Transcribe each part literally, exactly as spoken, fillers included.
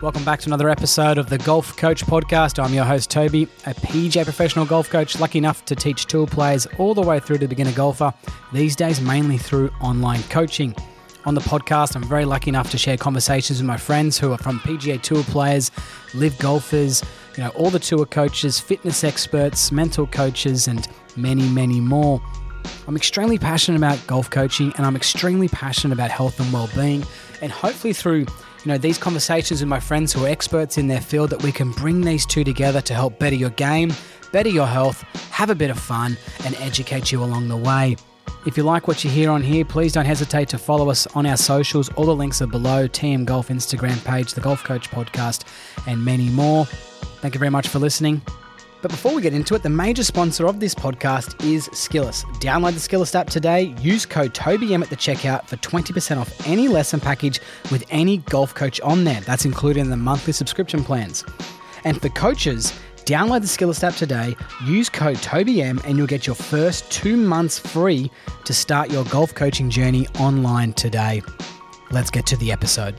Welcome back to another episode of the Golf Coach Podcast. I'm your host, Toby, a P G A professional golf coach, lucky enough to teach tour players all the way through to beginner golfer, these days mainly through online coaching. On the podcast, I'm very lucky enough to share conversations with my friends who are from P G A Tour players, live golfers, you know, all the tour coaches, fitness experts, mental coaches, and many, many more. I'm extremely passionate about golf coaching, and I'm extremely passionate about health and well-being, and hopefully through you know, these conversations with my friends who are experts in their field, that we can bring these two together to help better your game, better your health, have a bit of fun, and educate you along the way. If you like what you hear on here, please don't hesitate to follow us on our socials. All the links are below. T M Golf Instagram page, the Golf Coach Podcast, and many more. Thank you very much for listening. But before we get into it, the major sponsor of this podcast is Skillest. Download the Skillest app today. Use code TOBYM at the checkout for twenty percent off any lesson package with any golf coach on there. That's included in the monthly subscription plans. And for coaches, download the Skillest app today. Use code TOBYM and you'll get your first two months free to start your golf coaching journey online today. Let's get to the episode.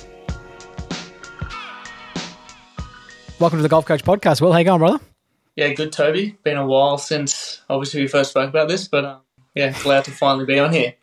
Welcome to the Golf Coach Podcast. Will, how you going, brother? Yeah, good, Toby. Been a while since, obviously, we first spoke about this, but um, yeah, glad to finally be on here.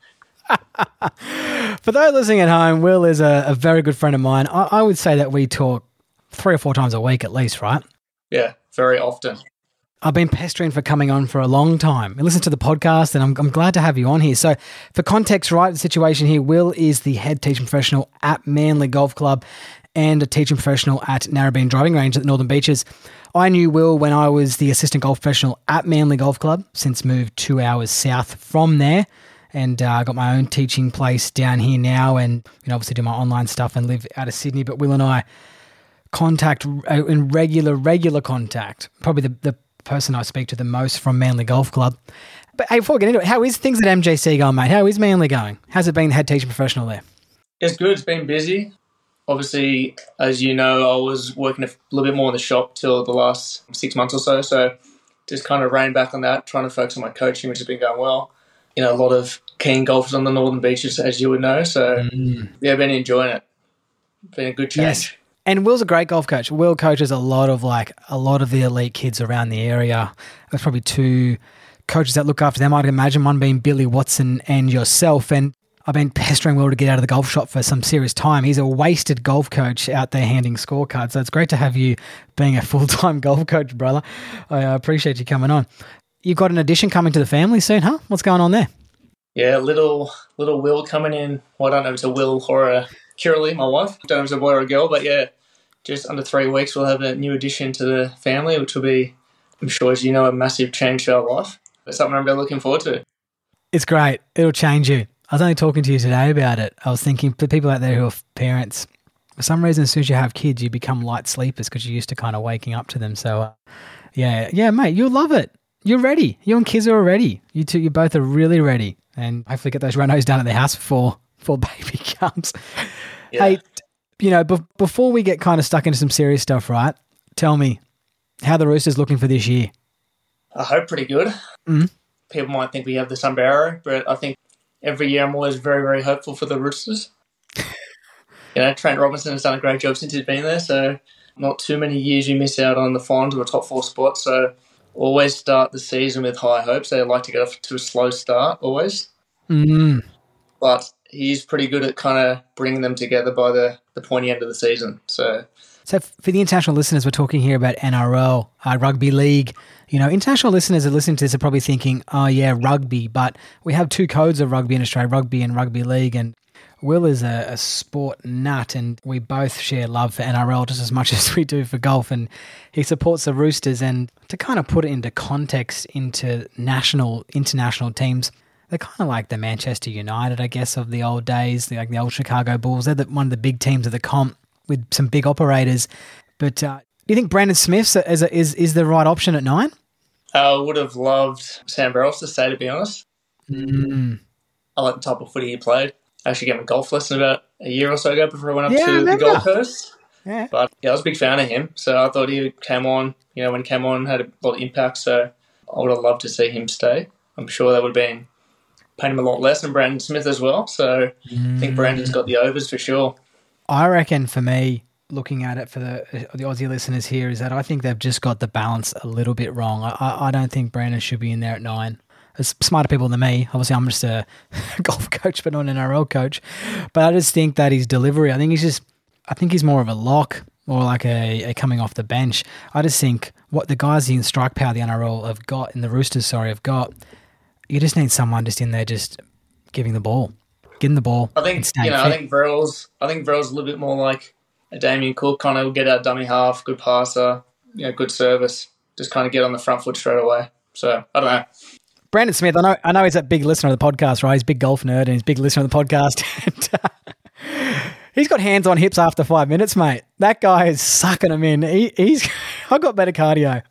For those listening at home, Will is a, a very good friend of mine. I, I would say that we talk three or four times a week at least, right? Yeah, very often. I've been pestering for coming on for a long time. I listen to the podcast, and I'm, I'm glad to have you on here. So for context, right, the situation here, Will is the head teaching professional at Manly Golf Club and a teaching professional at Narrabeen Driving Range at the Northern Beaches. I knew Will when I was the assistant golf professional at Manly Golf Club, since moved two hours south from there, and I uh, got my own teaching place down here now, and you know, obviously do my online stuff and live out of Sydney. But Will and I contact uh, in regular, regular contact. Probably the, the person I speak to the most from Manly Golf Club. But hey, before we get into it, how is things at M J C going, mate? How is Manly going? How's it been, the head teaching professional there? It's good. It's been busy. Obviously, as you know, I was working a little bit more in the shop till the last six months or so. So just kind of reined back on that, trying to focus on my coaching, which has been going well. You know, a lot of keen golfers on the Northern Beaches, as you would know. So, mm. yeah, I've been enjoying it. Been a good change. Yes. And Will's a great golf coach. Will coaches a lot of like a lot of the elite kids around the area. There's probably two coaches that look after them. I'd imagine one being Billy Watson and yourself. And I've been pestering Will to get out of the golf shop for some serious time. He's a wasted golf coach out there handing scorecards. So it's great to have you being a full-time golf coach, brother. I uh, appreciate you coming on. You've got an addition coming to the family soon, huh? What's going on there? Yeah, little little Will coming in. Well, I don't know if it's a Will or a Kiralee, my wife. I don't know if it's a boy or a girl, but yeah, just under three weeks we'll have a new addition to the family, which will be, I'm sure, as you know, a massive change to our life. It's something I'm really looking forward to. It's great. It'll change you. I was only talking to you today about it. I was thinking for people out there who are parents, for some reason, as soon as you have kids, you become light sleepers because you're used to kind of waking up to them. So, uh, yeah, yeah, mate, you'll love it. You're ready. You and kids are ready. You two, you both are really ready. And hopefully get those renos done at the house before, before baby comes. Yeah. Hey, you know, be- before we get kind of stuck into some serious stuff, right, tell me, how the Roosters looking for this year? I hope pretty good. Mm-hmm. People might think we have the sombrero, but I think every year I'm always very, very hopeful for the Roosters. You know, Trent Robinson has done a great job since he's been there, so not too many years you miss out on the finals or top four spot. So always start the season with high hopes. They like to get off to a slow start, always. Mm-hmm. But he's pretty good at kind of bringing them together by the, the pointy end of the season. So, so for the international listeners, we're talking here about N R L, uh, rugby league. You know, international listeners are listening to this are probably thinking, oh, yeah, rugby. But we have two codes of rugby in Australia, rugby and rugby league. And Will is a, a sport nut, and we both share love for N R L just as much as we do for golf. And he supports the Roosters. And to kind of put it into context into national, international teams, they're kind of like the Manchester United, I guess, of the old days, like the old Chicago Bulls. They're the, one of the big teams of the comp with some big operators. But uh, do you think Brandon Smith is, is, is the right option at nine? I would have loved Sam Verrills to stay, to be honest. Mm. I like the type of footy he played. I actually gave him a golf lesson about a year or so ago before I went up yeah, to the Gold Coast. Yeah. But yeah, I was a big fan of him. So I thought he came on, you know, when he came on, had a lot of impact. So I would have loved to see him stay. I'm sure that would have been paying him a lot less than Brandon Smith as well. So mm. I think Brandon's got the overs for sure. I reckon for me, looking at it for the the Aussie listeners here is that I think they've just got the balance a little bit wrong. I, I, I don't think Brandon should be in there at nine. There's smarter people than me. Obviously, I'm just a golf coach, but not an N R L coach. But I just think that his delivery, I think he's just, I think he's more of a lock or like a, a coming off the bench. I just think what the guys in strike power the N R L have got, in the Roosters, sorry, have got, you just need someone just in there just giving the ball, getting the ball. I think, you know, fit. I think Verrills, I think Verrills a little bit more like a Damien Cook, kind of get out dummy half, good passer, you know, good service, just kind of get on the front foot straight away. So, I don't know. Brandon Smith, I know I know he's a big listener of the podcast, right? He's a big golf nerd and he's a big listener of the podcast. and, uh, he's got hands on hips after five minutes, mate. That guy is sucking them in. He, he's, I've got better cardio.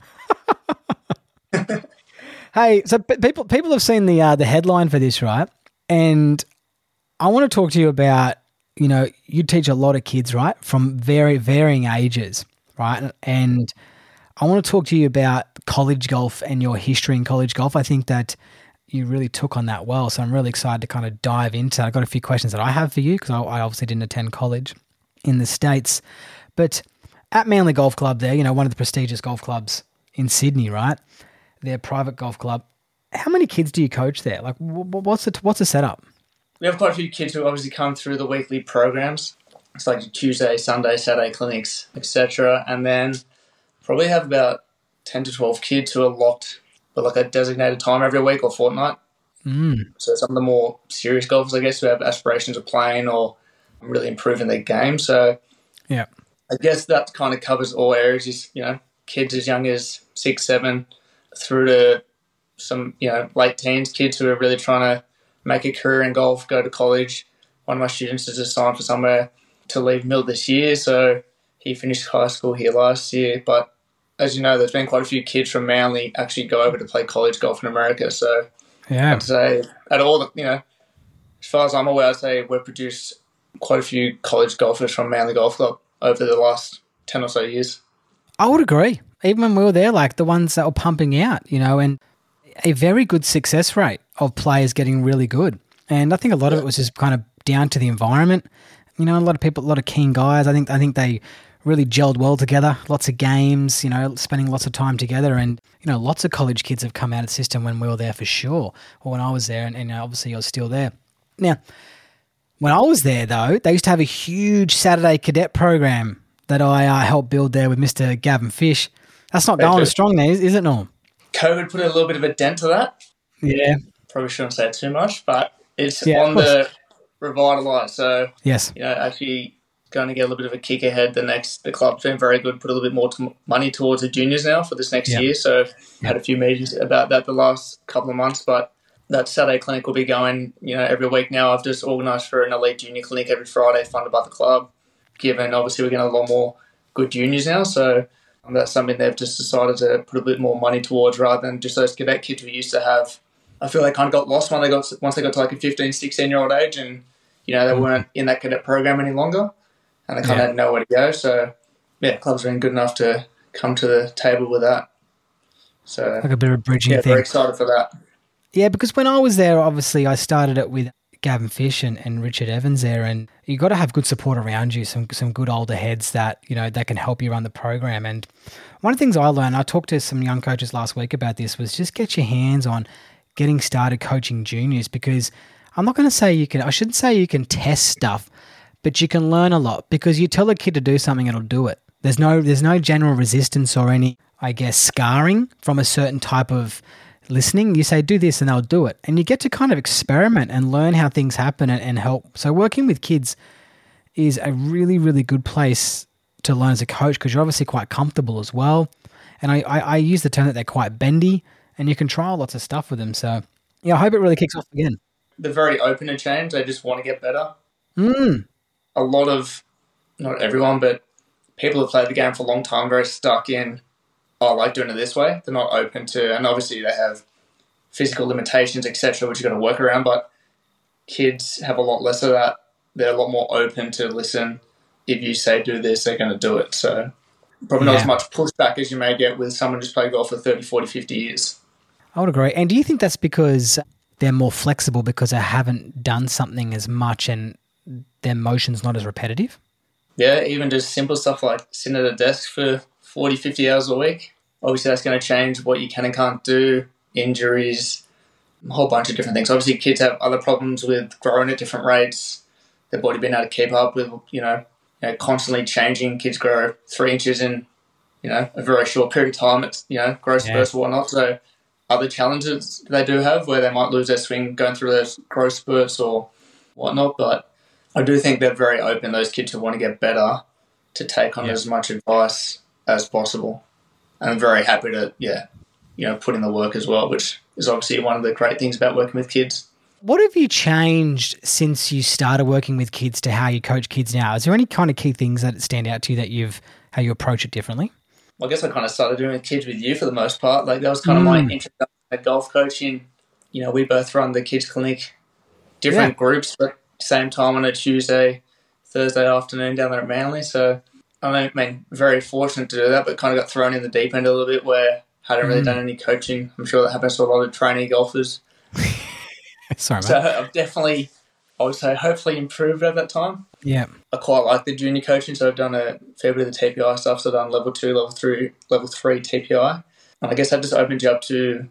Hey, so people people have seen the uh, the headline for this, right? And I want to talk to you about, you know, you teach a lot of kids, right, from very varying ages, right? And I want to talk to you about college golf and your history in college golf. I think that you really took on that well. So I'm really excited to kind of dive into that. I've got a few questions that I have for you because I, I obviously didn't attend college in the States. But at Manly Golf Club there, you know, one of the prestigious golf clubs in Sydney, right? Their private golf club. How many kids do you coach there? Like, what's the, what's the setup? We have quite a few kids who obviously come through the weekly programs. It's like Tuesday, Sunday, Saturday clinics, et cetera. And then probably have about ten to twelve kids who are locked for like a designated time every week or fortnight. Mm. So some of the more serious golfers, I guess, who have aspirations of playing or really improving their game. So yeah, I guess that kind of covers all areas. Is, you know, kids as young as six, seven, through to some, you know, late teens, kids who are really trying to make a career in golf, go to college. One of my students has just signed for somewhere to leave middle this year, so he finished high school here last year. But as you know, there's been quite a few kids from Manly actually go over to play college golf in America. So yeah, I'd say at all, the, you know, as far as I'm aware, I'd say we've produced quite a few college golfers from Manly Golf Club over the last ten or so years. I would agree. Even when we were there, like the ones that were pumping out, you know, and a very good success rate of players getting really good. And I think a lot of it was just kind of down to the environment. You know, a lot of people, a lot of keen guys. I think I think they really gelled well together. Lots of games, you know, spending lots of time together. And, you know, lots of college kids have come out of the system when we were there for sure, or when I was there, and, and obviously you're still there. Now, when I was there, though, they used to have a huge Saturday cadet program that I uh, helped build there with Mister Gavin Fish. That's not going as strong there, is, is it, Norm? COVID put a little bit of a dent to that. Yeah. Probably shouldn't say it too much, but it's yeah, on the revitalise. So, yes, you know, actually going to get a little bit of a kick ahead. The next, the club's been very good, put a little bit more to money towards the juniors now for this next yeah. year. So, yeah. had a few meetings about that the last couple of months, but that Saturday clinic will be going, you know, every week now. I've just organised for an elite junior clinic every Friday funded by the club, given obviously we're getting a lot more good juniors now. So, that's something they've just decided to put a bit more money towards rather than just those cadet kids we used to have. I feel they kind of got lost when they got once they got to like a fifteen, sixteen-year-old age and, you know, they mm. weren't in that cadet program any longer and they kind yeah. of had nowhere to go. So, yeah, clubs have been good enough to come to the table with that. So, like a bit of a bridging yeah, thing. very excited for that. Yeah, because when I was there, obviously I started it with Gavin Fish and, and Richard Evans there, and you got to have good support around you, some some good older heads that, you know, that can help you run the program. And one of the things I learned, I talked to some young coaches last week about this, was just get your hands on getting started coaching juniors, because I'm not going to say you can, I shouldn't say you can test stuff, but you can learn a lot, because you tell a kid to do something, it'll do it. There's no there's no general resistance or any, I guess, scarring from a certain type of listening. You say, do this, and they'll do it. And you get to kind of experiment and learn how things happen and, and help. So working with kids is a really, really good place to learn as a coach, because you're obviously quite comfortable as well. And I, I, I use the term that they're quite bendy, and you can trial lots of stuff with them. So, yeah, I hope it really kicks off again. They're very open to change. They just want to get better. Mm. A lot of, not everyone, but people who've played the game for a long time, very stuck in, oh, I like doing it this way. They're not open to, and obviously they have physical limitations, et cetera, which you've got to work around, but kids have a lot less of that. They're a lot more open to listen. If you say do this, they're going to do it. So probably not yeah. as much pushback as you may get with someone who's played golf for thirty, forty, fifty years. I would agree. And do you think that's because they're more flexible because they haven't done something as much and their motion's not as repetitive? Yeah, even just simple stuff like sitting at a desk for forty, fifty hours a week. Obviously, that's going to change what you can and can't do, injuries, a whole bunch of different things. Obviously, kids have other problems with growing at different rates, their body being able to keep up with, you know, you know constantly changing. Kids grow three inches in, you know, a very short period of time. It's, you know, growth Yeah. spurts or whatnot. So other challenges they do have where they might lose their swing going through those growth spurts or whatnot. But I do think they're very open, those kids who want to get better, to take on Yeah. as much advice as possible. And I'm very happy to, yeah, you know, put in the work as well, which is obviously one of the great things about working with kids. What have you changed since you started working with kids to how you coach kids now? Is there any kind of key things that stand out to you that you've, how you approach it differently? Well, I guess I kind of started doing with kids with you for the most part. Like that was kind of my introduction to golf coaching. You know, we both run the kids clinic, different Yeah. groups, but same time on a Tuesday, Thursday afternoon down there at Manly. So I mean, very fortunate to do that, but kind of got thrown in the deep end a little bit where hadn't really Mm. done any coaching. I'm sure that happens to a lot of trainee golfers. Sorry, So mate. I've definitely, I would say, hopefully improved over that time. Yeah. I quite like the junior coaching, so I've done a fair bit of the T P I stuff. So I've done level two, level three, level three T P I. And I guess that just opens you up to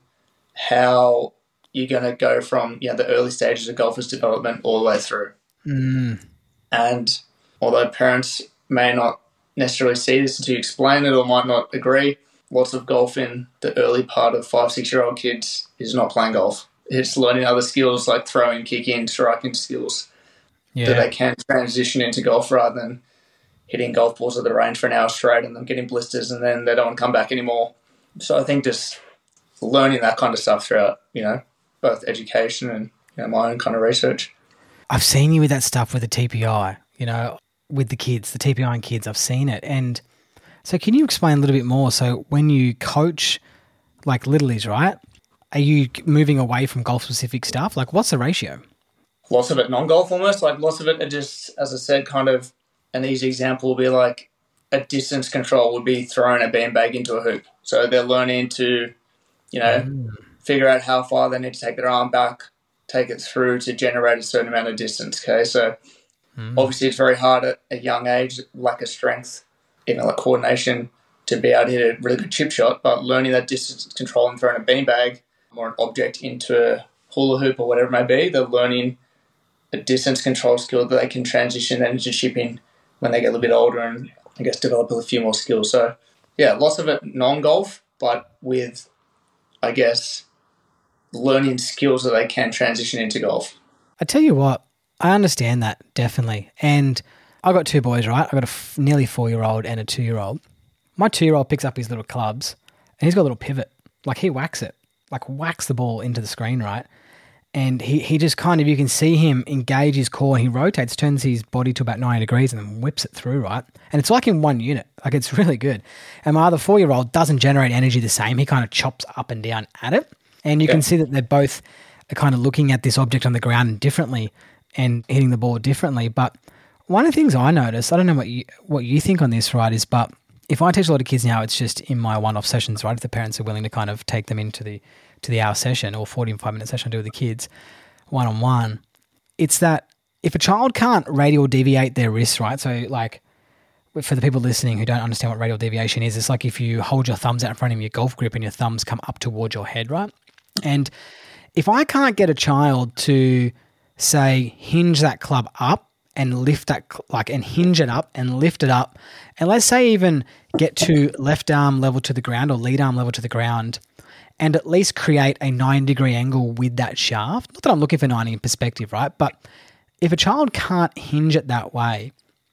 how you're going to go from, you know, the early stages of golfers' development all the way through. Mm. And although parents may not necessarily see this until you explain it or might not agree, lots of golf in the early part of five, six-year-old kids is not playing golf. It's learning other skills like throwing, kicking, striking skills Yeah. that they can transition into golf rather than hitting golf balls at the range for an hour straight and then getting blisters and then they don't want to come back anymore. So I think just learning that kind of stuff throughout, you know, both education and, you know, my own kind of research. I've seen you with that stuff with the T P I, you know, with the kids, the T P I and kids. I've seen it. And so can you explain a little bit more? So when you coach like littlies, right, are you moving away from golf-specific stuff? Like what's the ratio? Lots of it non-golf almost. Like lots of it are just, as I said, kind of an easy example would be like a distance control would be throwing a beanbag into a hoop. So they're learning to, you know, mm. figure out how far they need to take their arm back, take it through to generate a certain amount of distance, okay? So mm. obviously it's very hard at a young age, lack of strength, even like coordination, to be able to hit a really good chip shot, but learning that distance control and throwing a beanbag or an object into a hula hoop or whatever it may be, they're learning a distance control skill that they can transition that into chipping when they get a little bit older and I guess develop a few more skills. So yeah, lots of it non-golf, but with, I guess, learning skills that they can transition into golf. I tell you what, I understand that definitely. And I've got two boys, right? I've got a f- nearly four-year-old and a two-year-old. My two-year-old picks up his little clubs and he's got a little pivot. Like he whacks it, like whacks the ball into the screen, right? And he, he just kind of, you can see him engage his core and he rotates, turns his body to about ninety degrees and then whips it through, right? And it's like in one unit. Like it's really good. And my other four-year-old doesn't generate energy the same. He kind of chops up and down at it. And you yeah. can see that they're both kind of looking at this object on the ground differently and hitting the ball differently. But one of the things I notice, I don't know what you what you think on this, right, is but if I teach a lot of kids now, it's just in my one-off sessions, right? If the parents are willing to kind of take them into the to the hour session or forty-five minute session I do with the kids one-on-one, it's that if a child can't radial deviate their wrists, right? So like for the people listening who don't understand what radial deviation is, it's like if you hold your thumbs out in front of your golf grip and your thumbs come up towards your head, right? And if I can't get a child to say hinge that club up and lift that, like, and hinge it up and lift it up, and let's say even get to left arm level to the ground or lead arm level to the ground, and at least create a ninety degree angle with that shaft. Not that I'm looking for ninety in perspective, right? But if a child can't hinge it that way,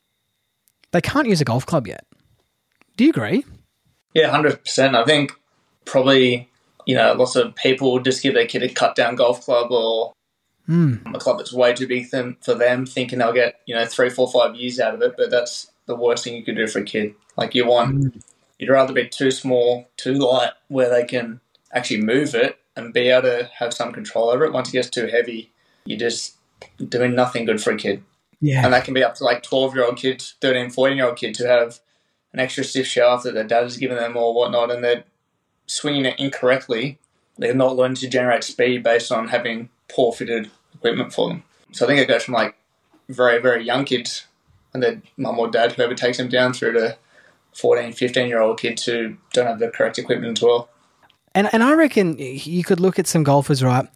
they can't use a golf club yet. Do you agree? Yeah, one hundred percent. I think probably, you know, lots of people will just give their kid a cut down golf club or mm. a club that's way too big for them, thinking they'll get, you know, three, four, five years out of it. But that's the worst thing you could do for a kid. Like you want, mm. you'd rather be too small, too light, where they can actually move it and be able to have some control over it. Once it gets too heavy, you're just doing nothing good for a kid. Yeah. And that can be up to like twelve-year-old kids, thirteen, fourteen-year-old kids who have an extra stiff shaft that their dad has given them or whatnot, and they're swinging it incorrectly. They're not learning to generate speed based on having poor fitted equipment for them. So I think it goes from like very, very young kids, and then mum or dad, whoever takes them down, through to fourteen, fifteen-year-old kids who don't have the correct equipment as well. And and I reckon you could look at some golfers, right,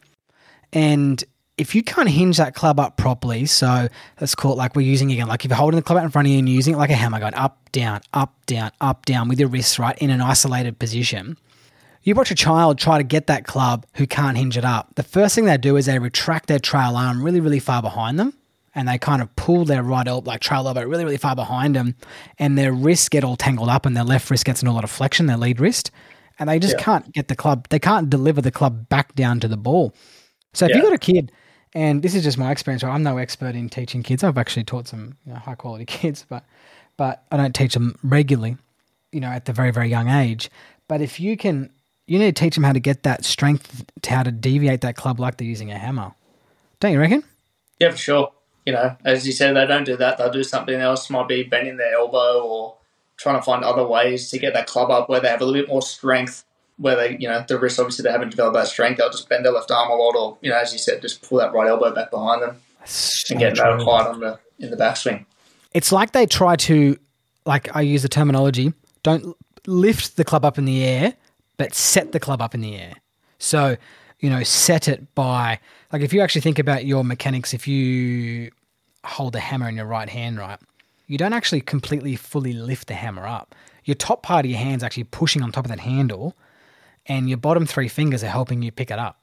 and if you can't hinge that club up properly, so let's call it like we're using again, like if you're holding the club out in front of you and you're using it like a hammer, going up, down, up, down, up, down with your wrists, right, in an isolated position. You watch a child try to get that club who can't hinge it up. The first thing they do is they retract their trail arm really, really far behind them, and they kind of pull their right elbow, like trail elbow, really, really far behind them, and their wrists get all tangled up, and their left wrist gets in a lot of flexion, their lead wrist, and they just yeah. can't get the club, they can't deliver the club back down to the ball. So if yeah. you've got a kid, and this is just my experience, right? I'm no expert in teaching kids. I've actually taught some you know, high-quality kids, but but I don't teach them regularly, you know, at the very, very young age. But if you can, you need to teach them how to get that strength, to how to deviate that club like they're using a hammer. Don't you reckon? Yeah, for sure. You know, as you said, they don't do that. They'll do something else, might be bending their elbow or trying to find other ways to get that club up where they have a little bit more strength, where they, you know, the wrist, obviously they haven't developed that strength. They'll just bend their left arm a lot or, you know, as you said, just pull that right elbow back behind them so and get no height on the, in the backswing. It's like they try to, like I use the terminology, don't lift the club up in the air, but set the club up in the air. So, you know, set it by, like if you actually think about your mechanics, if you hold the hammer in your right hand, right, you don't actually completely fully lift the hammer up. Your top part of your hand's actually pushing on top of that handle, and your bottom three fingers are helping you pick it up.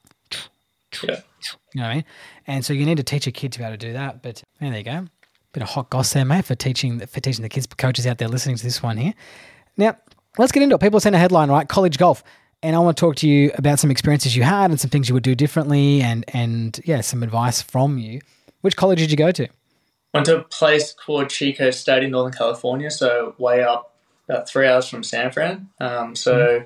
Yeah. You know what I mean? And so you need to teach a kid to be able to do that. But yeah, there you go. Bit of hot goss there, mate, for teaching for teaching the kids, coaches out there listening to this one here. Now, let's get into it. People send a headline, right? College golf. And I want to talk to you about some experiences you had and some things you would do differently and, and yeah, some advice from you. Which college did you go to? Went to a place called Chico State in Northern California, so way up, about three hours from San Fran. Um, so mm-hmm.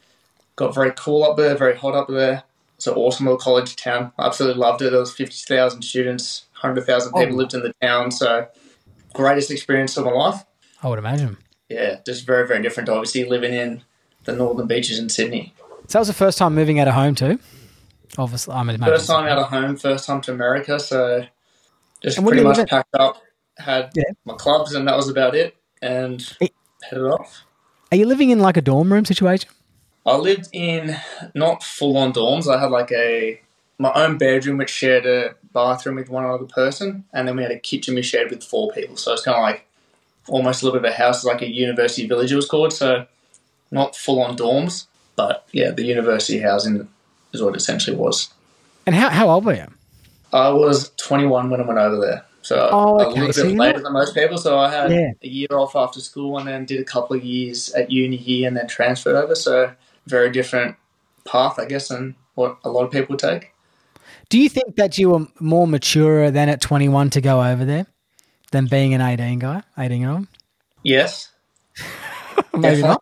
got very cool up there, very hot up there. It's an awesome little college town. I absolutely loved it. There was fifty thousand students, one hundred thousand people oh. lived in the town. So greatest experience of my life. I would imagine. Yeah, just very, very different, obviously, living in the northern beaches in Sydney. So that was the first time moving out of home too? Obviously, I'm imagining. First time out of home, first time to America. So just pretty much packed up, had yeah. my clubs, and that was about it, and hey. headed off. Are you living in like a dorm room situation? I lived in not full-on dorms. I had like a my own bedroom which shared a bathroom with one other person, and then we had a kitchen we shared with four people. So it's kind of like almost a little bit of a house, like a university village it was called. So not full-on dorms, but yeah, the university housing is what it essentially was. And how how old were you? I was twenty-one when I went over there. So oh, okay. a little so bit later than most people. So I had yeah. a year off after school and then did a couple of years at uni here and then transferred over. So very different path, I guess, than what a lot of people take. Do you think that you were more mature than at twenty-one to go over there than being an eighteen guy, eighteen-year-old? Yes. Maybe not.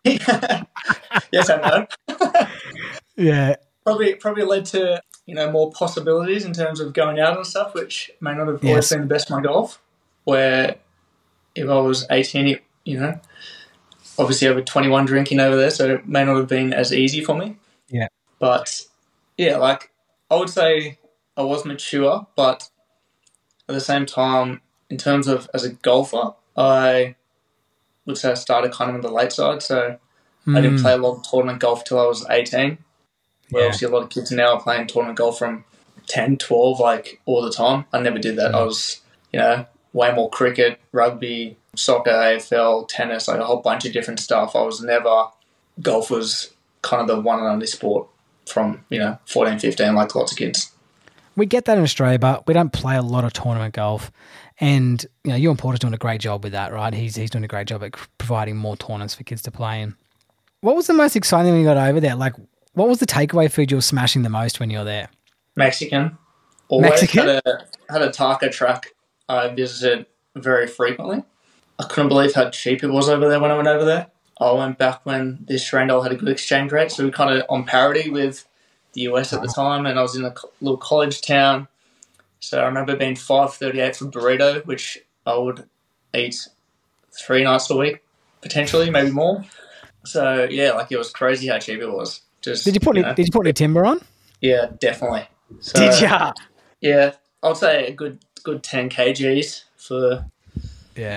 Yes, I know. yeah. Probably probably led to, you know, more possibilities in terms of going out and stuff, which may not have yes. always been the best of my golf. Where if I was eighteen, it, you know, obviously over twenty-one drinking over there, so it may not have been as easy for me. Yeah. But, yeah, like, I would say I was mature, but at the same time, in terms of as a golfer, I would say I started kind of on the late side, so mm. I didn't play a lot of tournament golf till I was eighteen. Where yeah. obviously a lot of kids now are playing tournament golf from ten, twelve, like, all the time. I never did that. Mm. I was, you know, way more cricket, rugby, soccer, A F L, tennis, like a whole bunch of different stuff. I was never, golf was kind of the one and only sport from, you know, fourteen, fifteen, like lots of kids. We get that in Australia, but we don't play a lot of tournament golf. And, you know, Ewan Porter's doing a great job with that, right? He's he's doing a great job at providing more tournaments for kids to play in. What was the most exciting when you got over there? Like, what was the takeaway food you were smashing the most when you were there? Mexican. Always Mexican? Had a, had a taco truck I visited very frequently. I couldn't believe how cheap it was over there when I went over there. I went back when the Australian dollar had a good exchange rate, so we were kind of on parity with the U S at the time, and I was in a little college town. So I remember being five thirty-eight for burrito, which I would eat three nights a week, potentially, maybe more. So, yeah, like it was crazy how cheap it was. Just, did you put you any, know, did you put any timber on? Yeah, definitely. So, did you? Yeah, I'd say a good good ten kilograms for yeah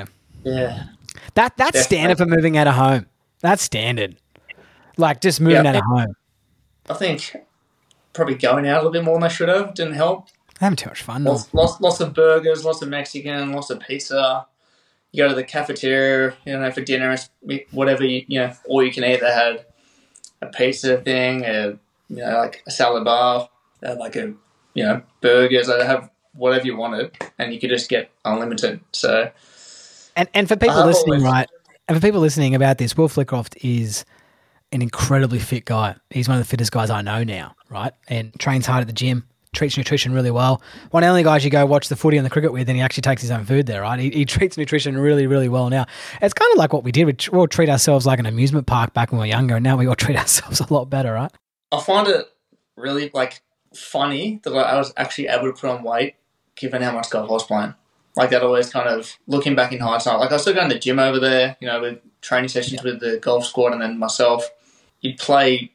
Yeah. That That's Definitely. Standard for moving out of home. That's standard. Like just moving yeah, out think, of home. I think probably going out a little bit more than I should have didn't help. Having too much fun. Lots, lots, lots of burgers, lots of Mexican, lots of pizza. You go to the cafeteria, you know, for dinner, whatever, you, you know, all you can eat. They had a pizza thing, a, you know, like a salad bar, they had like a, you know, burgers. They have whatever you wanted, and you could just get unlimited. So, and and for people listening, always, right, and for people listening about this, Will Flitcroft is an incredibly fit guy. He's one of the fittest guys I know now, right? And trains hard at the gym, treats nutrition really well. One of the only guys you go watch the footy and the cricket with, and he actually takes his own food there, right? He, he treats nutrition really, really well now. It's kind of like what we did. We all treat ourselves like an amusement park back when we were younger, and now we all treat ourselves a lot better, right? I find it really, like, funny that I was actually able to put on weight given how much golf I was playing. Like, that always kind of, looking back in hindsight, like I was still going to the gym over there, you know, with training sessions with the golf squad and then myself. You'd play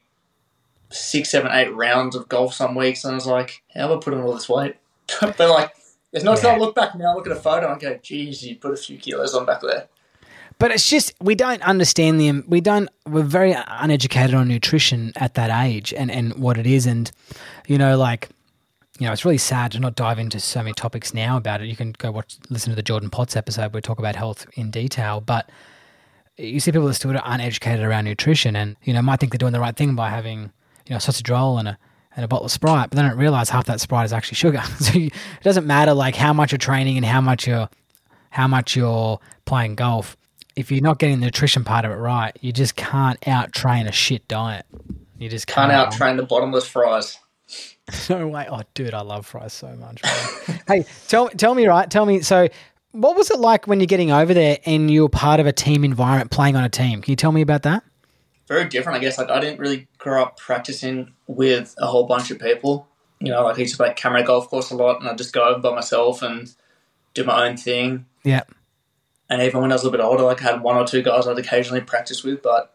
six, seven, eight rounds of golf some weeks, and I was like, how have I put on all this weight? But like, it's not, yeah. not look back now, look at a photo and go, geez, you put a few kilos on back there. But it's just, we don't understand them. We don't, we're very uneducated on nutrition at that age and, and what it is. And, you know, like, you know, it's really sad to not dive into so many topics now about it. You can go watch, listen to the Jordan Potts episode where we talk about health in detail. But you see people that still aren't educated around nutrition and, you know, might think they're doing the right thing by having, you know, sausage roll and a and a bottle of Sprite, but they don't realise half that Sprite is actually sugar. So you, it doesn't matter like how much you're training and how much you're how much you're playing golf. If you're not getting the nutrition part of it right, you just can't out-train a shit diet. You just can't. Can't out-train the bottomless fries. No way. Oh, dude, I love fries so much. Hey, tell tell me, right? Tell me, so what was it like when you're getting over there and you're part of a team environment playing on a team? Can you tell me about that? Very different, I guess. Like, I didn't really grow up practicing with a whole bunch of people. You know, like I used to play Camera Golf Course a lot, and I'd just go over by myself and do my own thing. Yeah. And even when I was a little bit older, like I had one or two guys I'd occasionally practice with, but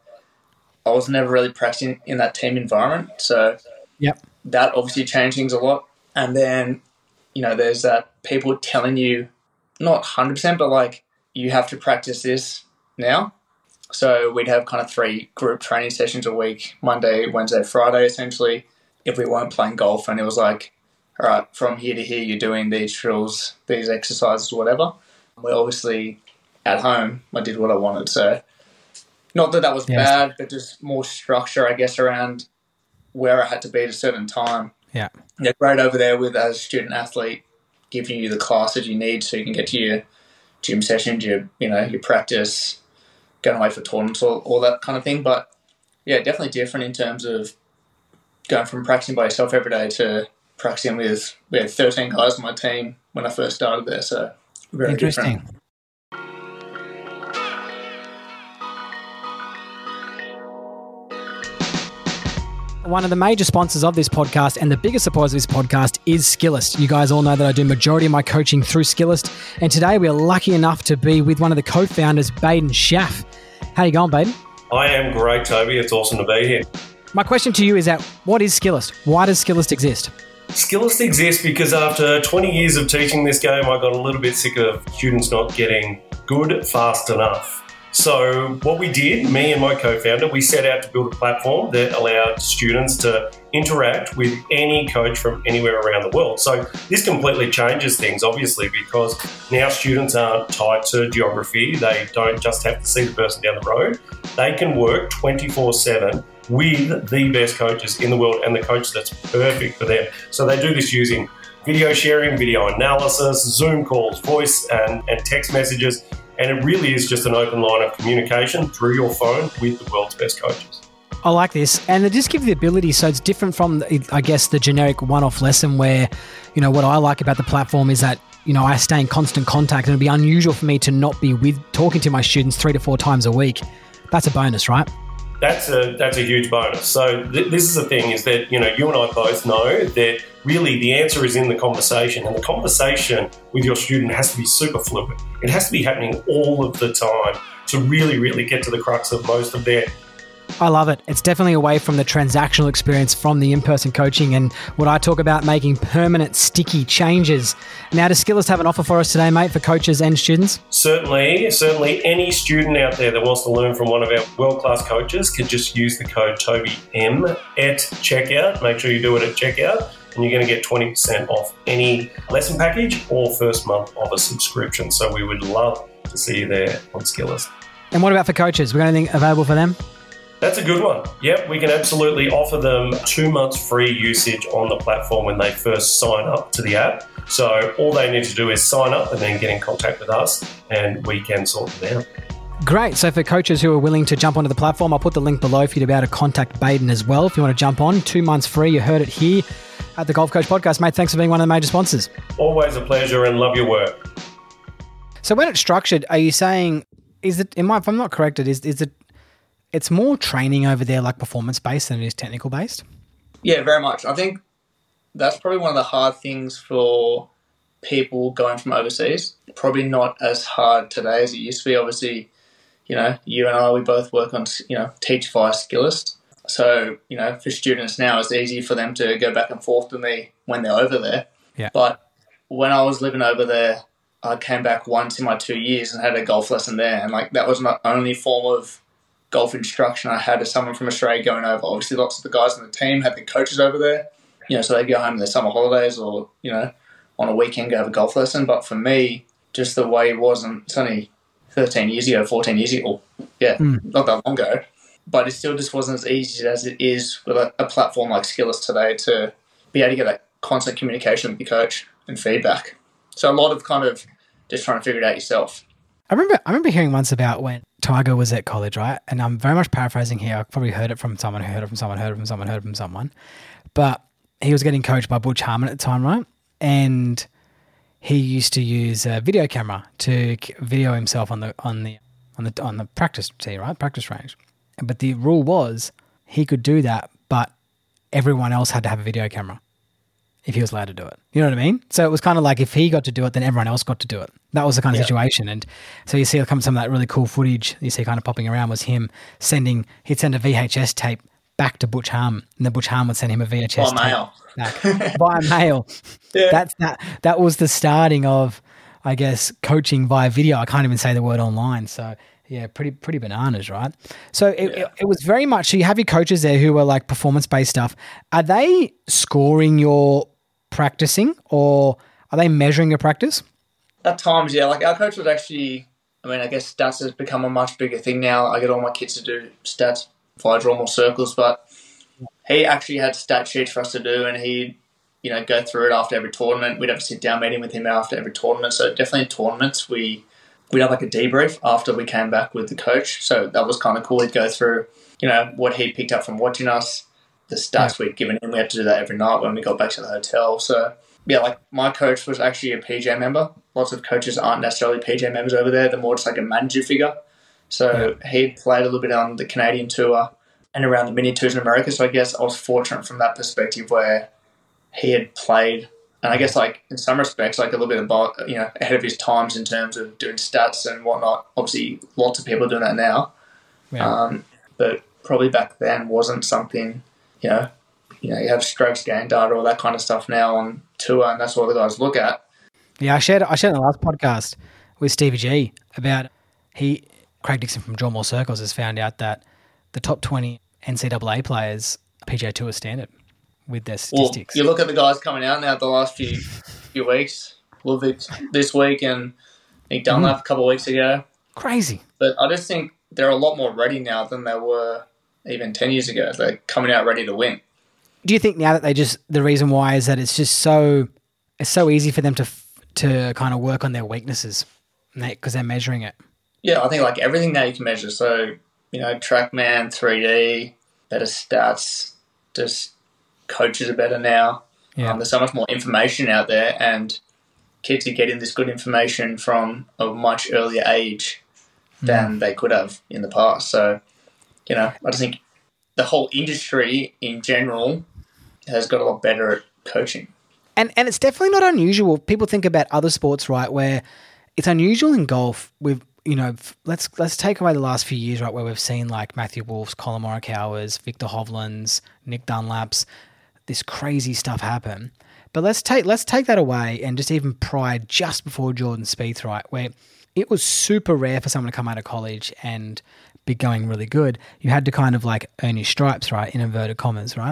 I was never really practicing in that team environment. So yep. that obviously changed things a lot. And then, you know, there's that people telling you, not one hundred percent, but like, you have to practice this now. So we'd have kind of three group training sessions a week, Monday, Wednesday, Friday, essentially, if we weren't playing golf. And it was like, all right, from here to here, you're doing these drills, these exercises, whatever. We obviously, at home, I did what I wanted. So not that that was yes. bad, but just more structure, I guess, around where I had to be at a certain time. Yeah. They're great over there with, as a student athlete, giving you the classes you need so you can get to your gym sessions, your, you know, your practice, going away for tournaments, all, all that kind of thing. But yeah, definitely different in terms of going from practicing by yourself every day to practicing with, we had thirteen guys on my team when I first started there. So very interesting. Different. One of the major sponsors of this podcast and the biggest supporters of this podcast is Skillest. You guys all know that I do majority of my coaching through Skillest. And today we are lucky enough to be with one of the co-founders, Baden Schaff. How are you going, Baden? I am great, Toby. It's awesome to be here. My question to you is that what is Skillest? Why does Skillest exist? Skillest exists because after twenty years of teaching this game, I got a little bit sick of students not getting good fast enough. So what we did, me and my co-founder, we set out to build a platform that allowed students to interact with any coach from anywhere around the world. So this completely changes things, obviously, because now students aren't tied to geography. They don't just have to see the person down the road. They can work twenty-four seven with the best coaches in the world and the coach that's perfect for them. So they do this using video sharing, video analysis, Zoom calls, voice and, and text messages. And it really is just an open line of communication through your phone with the world's best coaches. I like this. And they just give you the ability, so it's different from, I guess, the generic one-off lesson where, you know, what I like about the platform is that, you know, I stay in constant contact and it'd be unusual for me to not be with talking to my students three to four times a week. That's a bonus, right? That's a that's a huge bonus. So th- this is the thing is that, you know, you and I both know that really the answer is in the conversation, and the conversation with your student has to be super fluid. It has to be happening all of the time to really, really get to the crux of most of their I love it. It's definitely away from the transactional experience from the in-person coaching and what I talk about, making permanent, sticky changes. Now, does Skillest have an offer for us today, mate, for coaches and students? Certainly. Certainly. Any student out there that wants to learn from one of our world-class coaches can just use the code TobyM at checkout. Make sure you do it at checkout, and you're going to get twenty percent off any lesson package or first month of a subscription. So we would love to see you there on Skillest. And what about for coaches? We got anything available for them? That's a good one. Yep, we can absolutely offer them two months free usage on the platform when they first sign up to the app. So all they need to do is sign up and then get in contact with us, and we can sort them out. Great. So for coaches who are willing to jump onto the platform, I'll put the link below for you to be able to contact Baden as well if you want to jump on. Two months free. You heard it here at the Golf Coach Podcast. Mate, thanks for being one of the major sponsors. Always a pleasure, and love your work. So when it's structured, are you saying, is it, if I'm not corrected, is, is it, it's more training over there, like performance-based than it is technical-based? Yeah, very much. I think that's probably one of the hard things for people going from overseas. Probably not as hard today as it used to be. Obviously, you know, you and I, we both work on, you know, teach via Skillest. So, you know, for students now, it's easy for them to go back and forth with me when they're over there. Yeah. But when I was living over there, I came back once in my two years and had a golf lesson there. And, like, that was my only form of golf instruction I had as someone from Australia going over. Obviously, lots of the guys on the team had their coaches over there, you know, so they'd go home in their summer holidays or, you know, on a weekend go have a golf lesson. But for me, just the way it wasn't, it's only thirteen years ago, fourteen years ago, yeah, mm. not that long ago, but it still just wasn't as easy as it is with a, a platform like Skillest today to be able to get that constant communication with your coach and feedback. So a lot of kind of just trying to figure it out yourself. I remember I remember hearing once about when Tiger was at college, right? And I'm very much paraphrasing here. I probably heard it from someone who heard it from someone, heard it from someone, heard it from someone. But he was getting coached by Butch Harmon at the time, right? And he used to use a video camera to video himself on the on the on the on the practice tee, right? Practice range. But the rule was he could do that, but everyone else had to have a video camera if he was allowed to do it. You know what I mean? So it was kind of like if he got to do it, then everyone else got to do it. That was the kind of yeah. situation. And so you see some of that really cool footage you see kind of popping around was him sending, he'd send a V H S tape back to Butch Harmon, and then Butch Harmon would send him a V H S by tape mail. back. By mail. Yeah. That's, that, that was the starting of, I guess, coaching via video. I can't even say the word online. So yeah, pretty pretty bananas, right? So it, yeah. it, it was very much, so you have your coaches there who are like performance-based stuff. Are they scoring your practicing, or are they measuring your practice? At times, yeah. Like our coach was actually, I mean, I guess stats has become a much bigger thing now. I get all my kids to do stats if I draw more circles, but he actually had stat sheets for us to do, and he'd, you know, go through it after every tournament. We'd have a sit-down meeting with him after every tournament. So definitely in tournaments, we, we'd have like a debrief after we came back with the coach. So that was kind of cool. He'd go through, you know, what he picked up from watching us, the stats yeah. we'd given him. We had to do that every night when we got back to the hotel. So, yeah, like my coach was actually a P J member. Lots of coaches aren't necessarily P J members over there. They're more just like a manager figure. So yeah. he played a little bit on the Canadian tour and around the mini tours in America. So I guess I was fortunate from that perspective where he had played, and I guess like in some respects, like a little bit about, you know, ahead of his times in terms of doing stats and whatnot. Obviously, lots of people are doing that now. Yeah. Um, but probably back then wasn't something, you know, you know, you have strokes gain data, all that kind of stuff now on tour, and that's what the guys look at. Yeah, I shared I shared in the last podcast with Stevie G about he Craig Dixon from Draw More Circles has found out that the top twenty N C double A players P G A Tour standard with their statistics. Well, you look at the guys coming out now the last few few weeks, Ludwig this week and Nick Dunlap mm. a couple of weeks ago. Crazy. But I just think they're a lot more ready now than they were even ten years ago. They're coming out ready to win. Do you think now that they just, the reason why is that it's just so, it's so easy for them to to kind of work on their weaknesses because they, they're measuring it? Yeah, I think like everything now you can measure. So, you know, TrackMan, three D, better stats, just coaches are better now. Yeah. Um, there's so much more information out there, and kids are getting this good information from a much earlier age than mm. they could have in the past. So, you know, I just think the whole industry in general has got a lot better at coaching. And and it's definitely not unusual. People think about other sports, right, where it's unusual in golf with you know, let's let's take away the last few years, right, where we've seen like Matthew Wolf's, Colin Morikawa's, Victor Hovland's, Nick Dunlap's, this crazy stuff happen. But let's take let's take that away and just even prior, just before Jordan Spieth, right, where it was super rare for someone to come out of college and be going really good. You had to kind of like earn your stripes, right, in inverted commas, right?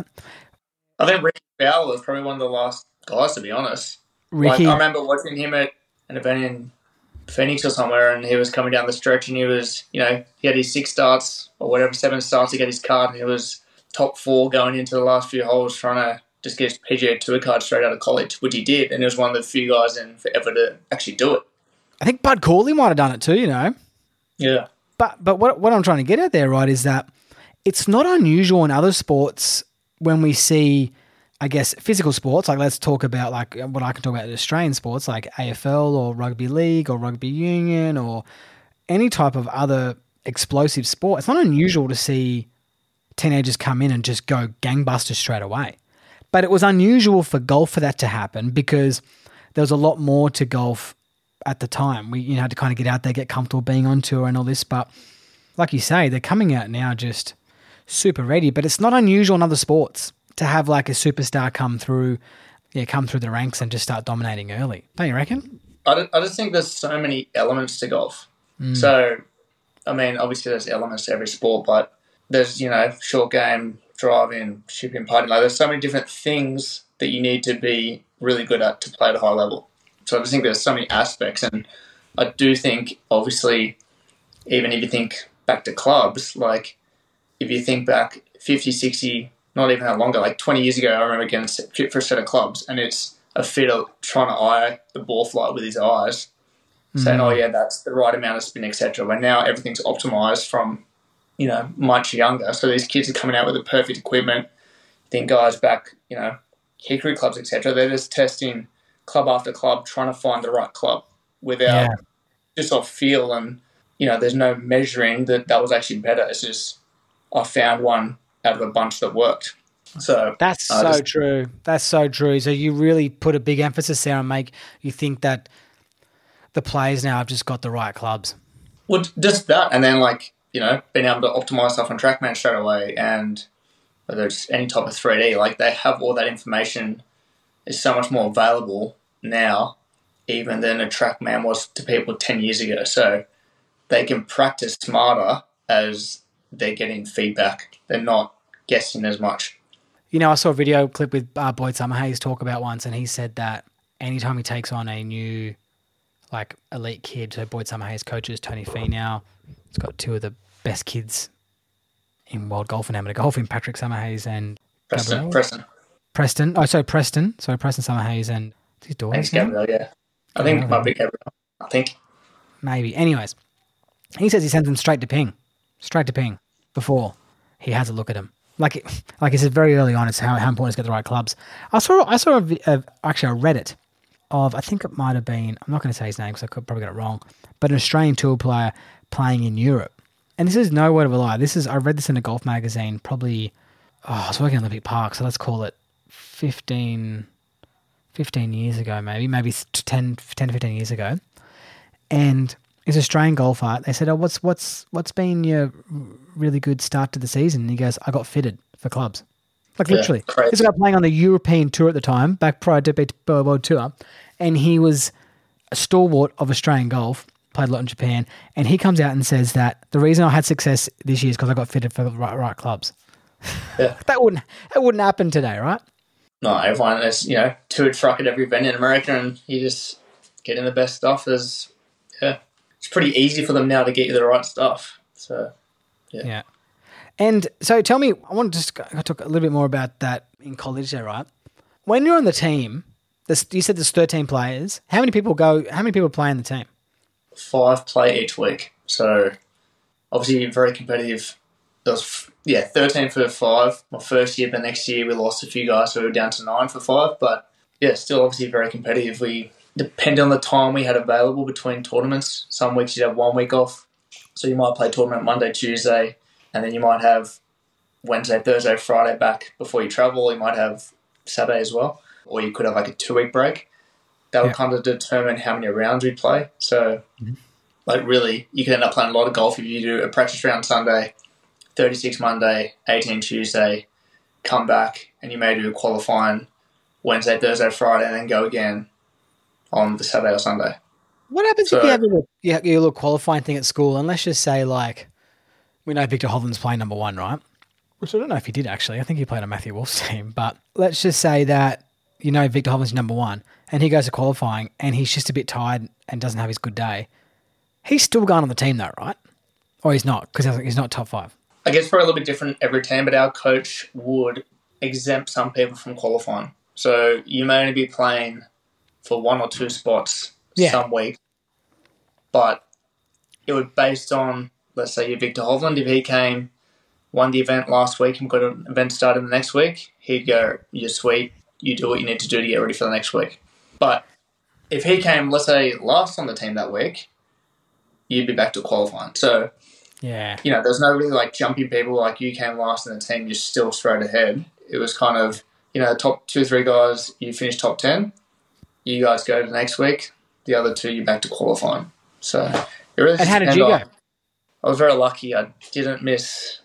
I think Ricky Fowler was probably one of the last guys, to be honest. Ricky, like, I remember watching him at an event in Phoenix or somewhere, and he was coming down the stretch, and he was, you know, he had his six starts or whatever, seven starts to get his card, and he was top four going into the last few holes, trying to just get his P G A Tour card straight out of college, which he did, and he was one of the few guys in forever to actually do it. I think Bud Corley might have done it too, you know. Yeah. But but what what I'm trying to get at there, right, is that it's not unusual in other sports when we see, I guess, physical sports. Like, let's talk about like what I can talk about Australian sports, like A F L or rugby league or rugby union or any type of other explosive sport. It's not unusual to see teenagers come in and just go gangbusters straight away. But it was unusual for golf for that to happen because there was a lot more to golf at the time. We you know, had to kind of get out there, get comfortable being on tour and all this. But like you say, they're coming out now just super ready. But it's not unusual in other sports to have like a superstar come through, yeah, come through the ranks and just start dominating early. Don't you reckon? I, don't, I just think there's so many elements to golf. Mm. So, I mean, obviously there's elements to every sport, but there's, you know, short game, driving, chipping, putting. Like, there's so many different things that you need to be really good at to play at a high level. So I just think there's so many aspects, and I do think, obviously, even if you think back to clubs, like if you think back fifty, sixty, not even that longer, like twenty years ago, I remember getting fit for a set of clubs, and it's a fitter trying to eye the ball flight with his eyes, mm. saying, oh yeah, that's the right amount of spin, et cetera. When now everything's optimized from, you know, much younger. So these kids are coming out with the perfect equipment. I think guys back, you know, Hickory clubs, et cetera, they're just testing club after club, trying to find the right club without yeah. just off feel, and you know, there's no measuring that that was actually better. It's just I found one out of a bunch that worked. So that's uh, so just, true. That's so true. So you really put a big emphasis there and make you think that the players now have just got the right clubs. Well, just that, and then like you know, being able to optimize stuff on TrackMan straight away, and whether it's any type of three D, like they have all that information. Is so much more available now, even than a TrackMan was to people ten years ago. So they can practice smarter as they're getting feedback. They're not guessing as much. You know, I saw a video clip with uh, Boyd Summerhays talk about once, and he said that anytime he takes on a new, like, elite kid, so Boyd Summerhays coaches Tony Finau. He's got two of the best kids in world golf and amateur golf, in Patrick Summerhays and Preston. Gabriel. Preston. Preston. Oh, sorry, Preston. Sorry, Preston Summerhays and his daughter. Thanks, Gabriel, yeah. I think it might be Gabriel. I think. Maybe. Anyways, he says he sends them straight to ping. Straight to ping before he has a look at them. Like, like he said very early on, it's how, how important it is to get the right clubs. I saw, I saw a, a, actually a Reddit of, I think it might have been, I'm not going to say his name because I could probably get it wrong, but an Australian tour player playing in Europe. And this is no word of a lie. This is, I read this in a golf magazine probably, oh, I was working at Olympic Park, so let's call it fifteen, fifteen years ago, maybe, maybe ten, ten, fifteen years ago. And he's an Australian golfer. They said, oh, what's, what's, what's been your really good start to the season? And he goes, I got fitted for clubs. Like, yeah, literally. Crazy. This guy playing on the European tour at the time, back prior to the World Tour. And he was a stalwart of Australian golf, played a lot in Japan. And he comes out and says that the reason I had success this year is because I got fitted for the right, right clubs. Yeah. that wouldn't that wouldn't happen today, right? No, everyone is, you know, toured truck at every event in America, and you just get in the best stuff. There's, yeah, it's pretty easy for them now to get you the right stuff. So, yeah. Yeah. And so tell me, I want to just talk a little bit more about that in college there, right? When you're on the team, this, you said there's thirteen players. How many people go, how many people play in the team? Five play each week. So, obviously, very competitive. There was, yeah, thirteen for five my first year, but next year we lost a few guys, so we were down to nine for five. But, yeah, still obviously very competitive. We depend on the time we had available between tournaments. Some weeks you'd have one week off. So you might play tournament Monday, Tuesday, and then you might have Wednesday, Thursday, Friday back before you travel. You might have Saturday as well. Or you could have like a two-week break. That would yeah. kind of determine how many rounds we play. So, mm-hmm. Like really, you could end up playing a lot of golf if you do a practice round Sunday, thirty-six Monday, eighteen Tuesday, come back, and you may do qualifying Wednesday, Thursday, Friday, and then go again on the Saturday or Sunday. What happens So- if you have a little, you have your little qualifying thing at school, and let's just say, like, we know Victor Hovland's playing number one, right? Which I don't know if he did, actually. I think he played on Matthew Wolf's team. But let's just say that, you know, Victor Hovland's number one, and he goes to qualifying, and he's just a bit tired and doesn't have his good day. He's still going on the team, though, right? Or he's not, because he's not top five. I guess probably a little bit different every team, but our coach would exempt some people from qualifying. So you may only be playing for one or two spots Yeah. some week, but it would based on, let's say, your Victor Hovland. If he came, won the event last week and got an event started the next week, he'd go, you're sweet, you do what you need to do to get ready for the next week. But if he came, let's say, last on the team that week, you'd be back to qualifying. So, Yeah. you know, there's no really like jumping people like you came last in the team, you're still straight ahead. It was kind of, you know, top two, three guys, you finish top ten, you guys go to the next week, the other two, you're back to qualifying. So, it really And how did you depend go? on- I was very lucky. I didn't miss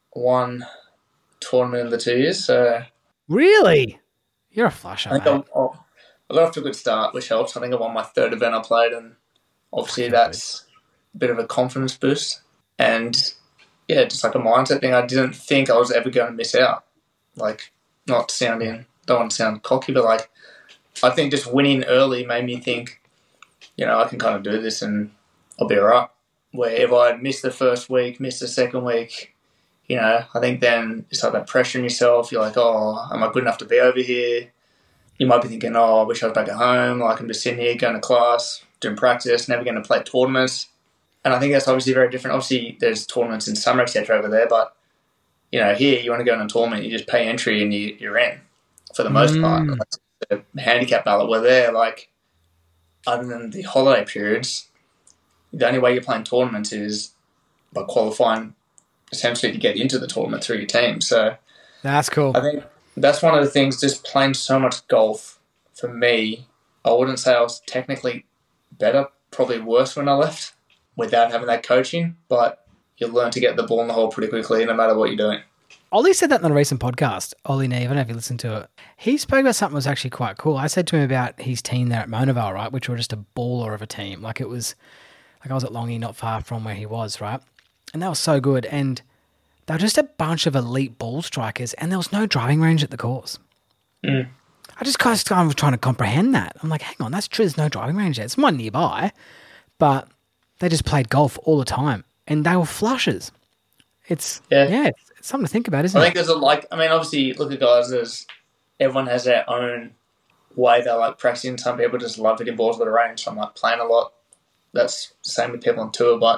one tournament in the two years, so Really? You're a flusher, I think mate. I, oh, I got off to a good start, which helps. I think I won my third event I played, and obviously that's a bit of a confidence boost. And yeah, just like a mindset thing. I didn't think I was ever going to miss out. Like, not sounding, don't want to sound cocky, but like, I think just winning early made me think, you know, I can kind of do this and I'll be all right. Where if I had missed the first week, missed the second week, you know, I think then it's like that pressure on yourself. You're like, oh, am I good enough to be over here? You might be thinking, oh, I wish I was back at home. Like, I'm just sitting here going to class, doing practice, never going to play tournaments. And I think that's obviously very different. Obviously, there's tournaments in summer, et cetera over there. But, you know, here, you want to go in a tournament, you just pay entry and you, you're in for the most Mm. part. Like, the handicap ballot, we're there. Like, other than the holiday periods, the only way you're playing tournaments is by qualifying essentially to get into the tournament through your team. So That's cool. I think that's one of the things, just playing so much golf, for me, I wouldn't say I was technically better, probably worse when I left without having that coaching, but you learn to get the ball in the hole pretty quickly no matter what you're doing. Ollie said that in a recent podcast. Ollie Neve, I don't know if you listened to it. He spoke about something that was actually quite cool. I said to him about his team there at Monavale, right, which were just a baller of a team. Like it was, like I was at Longy, not far from where he was, right? And that was so good. And they were just a bunch of elite ball strikers, and there was no driving range at the course. Mm. I just kind of kind of trying to comprehend that. I'm like, hang on, that's true. There's no driving range there. It's one nearby, but they just played golf all the time, and they were flushes. It's yeah, Yeah. it's, it's something to think about, isn't I it? think there's a like. I mean, obviously, look at guys. There's everyone has their own way they like practicing. Some people just love hitting balls at the range. Some like playing a lot. That's the same with people on tour. But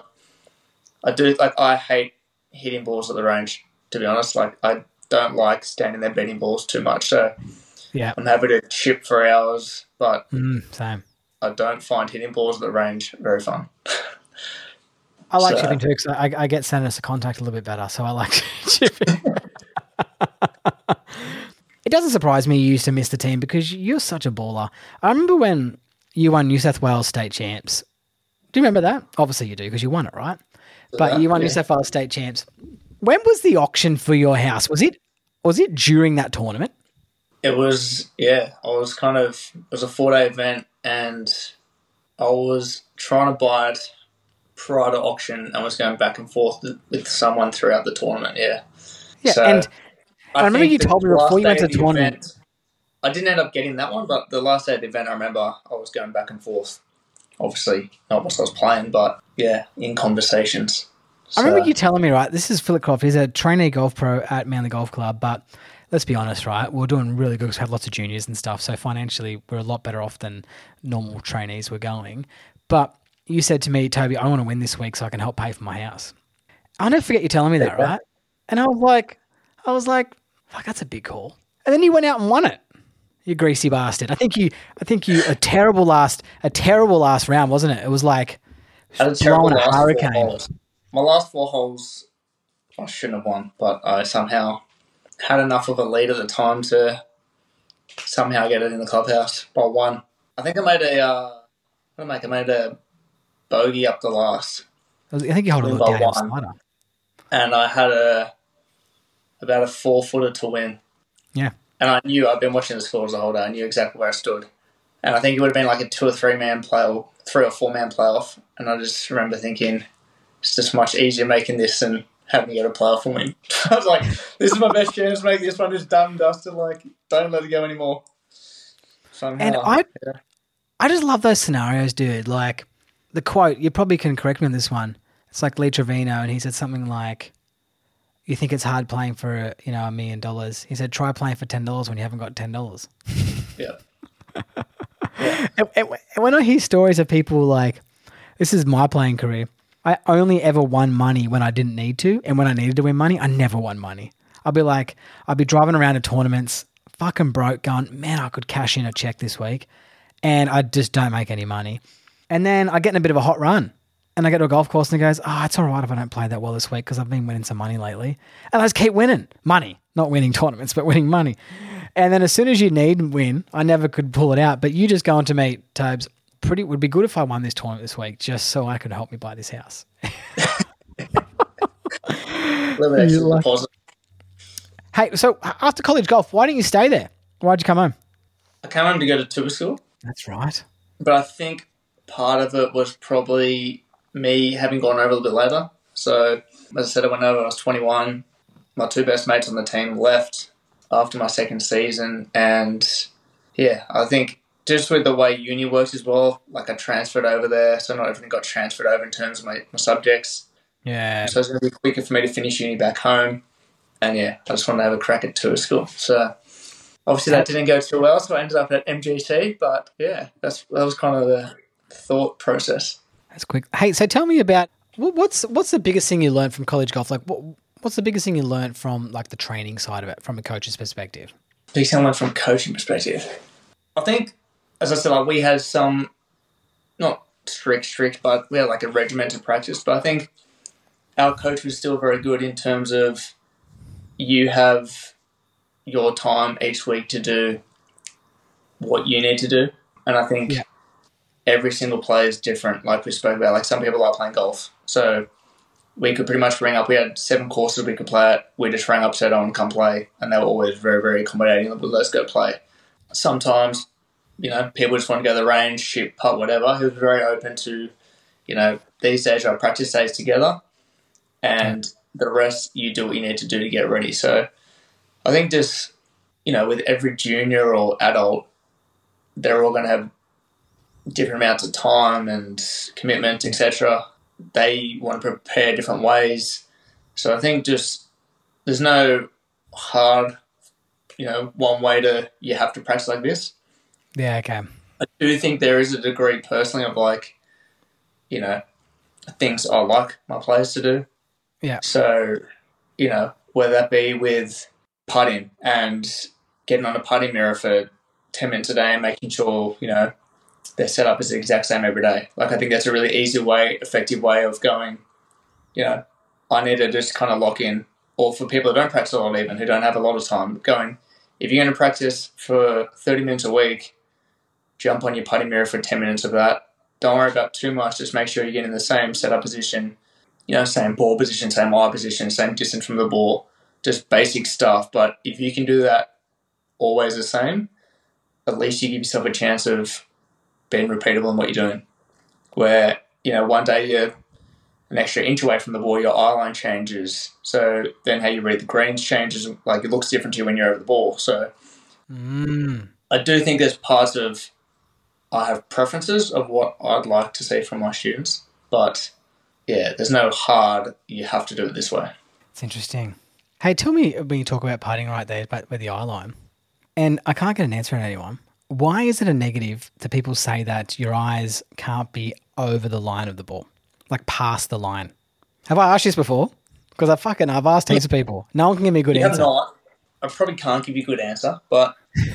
I do like. I hate hitting balls at the range. To be honest, like I don't like standing there beating balls too much. So Yeah, I'm happy to chip for hours, but mm, same. I don't find hitting balls at the range very fun. I like So- chipping too because I, I get centers of contact a little bit better, so I like chipping. It doesn't surprise me you used to miss the team because you're such a baller. I remember when you won New South Wales state champs. Do you remember that? Obviously you do because you won it, right? But you won New Yeah. South Wales state champs. When was the auction for your house? Was it was it during that tournament? It was, yeah, I was kind of, it was a four-day event and I was trying to buy it prior to auction and was going back and forth with someone throughout the tournament, yeah. Yeah, So, and I remember think you the told me last before you went day to of the tournament. event- I didn't end up getting that one, but the last day of the event, I remember I was going back and forth. Obviously, not what I was playing, but yeah, in conversations. I remember So- you telling me, right, this is Philip Croft. He's a trainee golf pro at Manly Golf Club, but let's be honest, right, we're doing really good because we have lots of juniors and stuff, so financially we're a lot better off than normal trainees were going. But you said to me, Toby, I want to win this week so I can help pay for my house. I'll never forget you telling me that, Yeah. right? And I was like, I was like, fuck, that's a big call. And then you went out and won it. You greasy bastard. I think you, I think you, a terrible last, a terrible last round, wasn't it? It was like I had a terrible blowing a last four hurricane. holes. My last four holes, I shouldn't have won, but I somehow had enough of a lead at the time to somehow get it in the clubhouse by one. I think I made a, uh, what did I make? I made a bogey up the last. I think you hold a little by downhill one. slider. And I had a about a four footer to win. Yeah. And I knew, I'd been watching the scores the whole day. I knew exactly where I stood. And I think it would have been like a two or three man play, or three or four man playoff. And I just remember thinking, it's just much easier making this than having to get a playoff and win. I was like, this is my best chance to make this one just done and dusted. Like, don't let it go anymore. Somehow, And I, yeah. I just love those scenarios, dude. Like the quote, you probably can correct me on this one. It's like Lee Trevino, and he said something like, you think it's hard playing for, you know, a million dollars. He said, try playing for ten dollars when you haven't got ten dollars. Yeah. yeah. And, and when I hear stories of people like, this is my playing career, I only ever won money when I didn't need to. And when I needed to win money, I never won money. I'd be like, I'd be driving around to tournaments, fucking broke, going, man, I could cash in a check this week. And I just don't make any money. And then I get in a bit of a hot run. And I get to a golf course and it goes, oh, it's all right if I don't play that well this week because I've been winning some money lately. And I just keep winning money, not winning tournaments, but winning money. And then as soon as you need and win, I never could pull it out. But you just going to me, Tobes, pretty would be good if I won this tournament this week just so I could help me buy this house. Little extra deposit. Hey, so after college golf, why didn't you stay there? Why'd you come home? I came home to go to tour school. That's right. But I think part of it was probably me having gone over a little bit later. So, as I said, I went over when I was twenty-one. My two best mates on the team left after my second season. And, yeah, I think just with the way uni works as well, like I transferred over there, so not everything got transferred over in terms of my, my subjects. Yeah. So it's going to be quicker for me to finish uni back home. And, yeah, I just wanted to have a crack at tour school. So, obviously that didn't go too well, so I ended up at M G T. But, yeah, that's that was kind of the thought process. That's quick. Hey, so tell me about what's what's the biggest thing you learned from college golf? Like, what, what's the biggest thing you learned from like the training side of it, from a coach's perspective? Biggest thing I learned from coaching perspective, I think, as I said, like we had some not strict, strict, but we had like a regimented practice. But I think our coach was still very good in terms of you have your time each week to do what you need to do, and I think. Yeah. Every single player is different, like we spoke about. Like some people like playing golf. So we could pretty much ring up. We had seven courses we could play at. We just rang up, said, "I want to come play." And they were always very, very accommodating. Let's go play. Sometimes, you know, people just want to go to the range, shoot, putt, whatever. He was very open to, you know, these days our practice days together and the rest you do what you need to do to get ready. So I think just, you know, with every junior or adult, they're all going to have different amounts of time and commitment, et cetera. They want to prepare different ways. So I think just there's no hard, you know, one way to, you have to practice like this. Yeah, okay. I do think there is a degree personally of like, you know, things I like my players to do. Yeah. So, you know, whether that be with putting and getting on a putting mirror for ten minutes a day and making sure, you know, their setup is the exact same every day. Like, I think that's a really easy way, effective way of going, you know, I need to just kind of lock in. Or for people who don't practice a lot even, who don't have a lot of time, going, if you're going to practice for thirty minutes a week, jump on your putting mirror for ten minutes of that. Don't worry about too much. Just make sure you're getting the same setup position, you know, same ball position, same eye position, same distance from the ball, just basic stuff. But if you can do that always the same, at least you give yourself a chance of being repeatable in what you're doing. Where, you know, one day you're an extra inch away from the ball, your eye line changes. So then how you read the greens changes. Like, it looks different to you when you're over the ball. So mm. I do think there's parts of, I have preferences of what I'd like to see from my students. But, yeah, there's no hard, you have to do it this way. It's interesting. Hey, tell me, when you talk about putting right there, but with the eye line, and I can't get an answer on anyone, why is it a negative that people say that your eyes can't be over the line of the ball, like past the line? Have I asked you this before? Because I fucking, I've asked heaps of people. No one can give me a good you answer. Have not. I probably can't give you a good answer, but...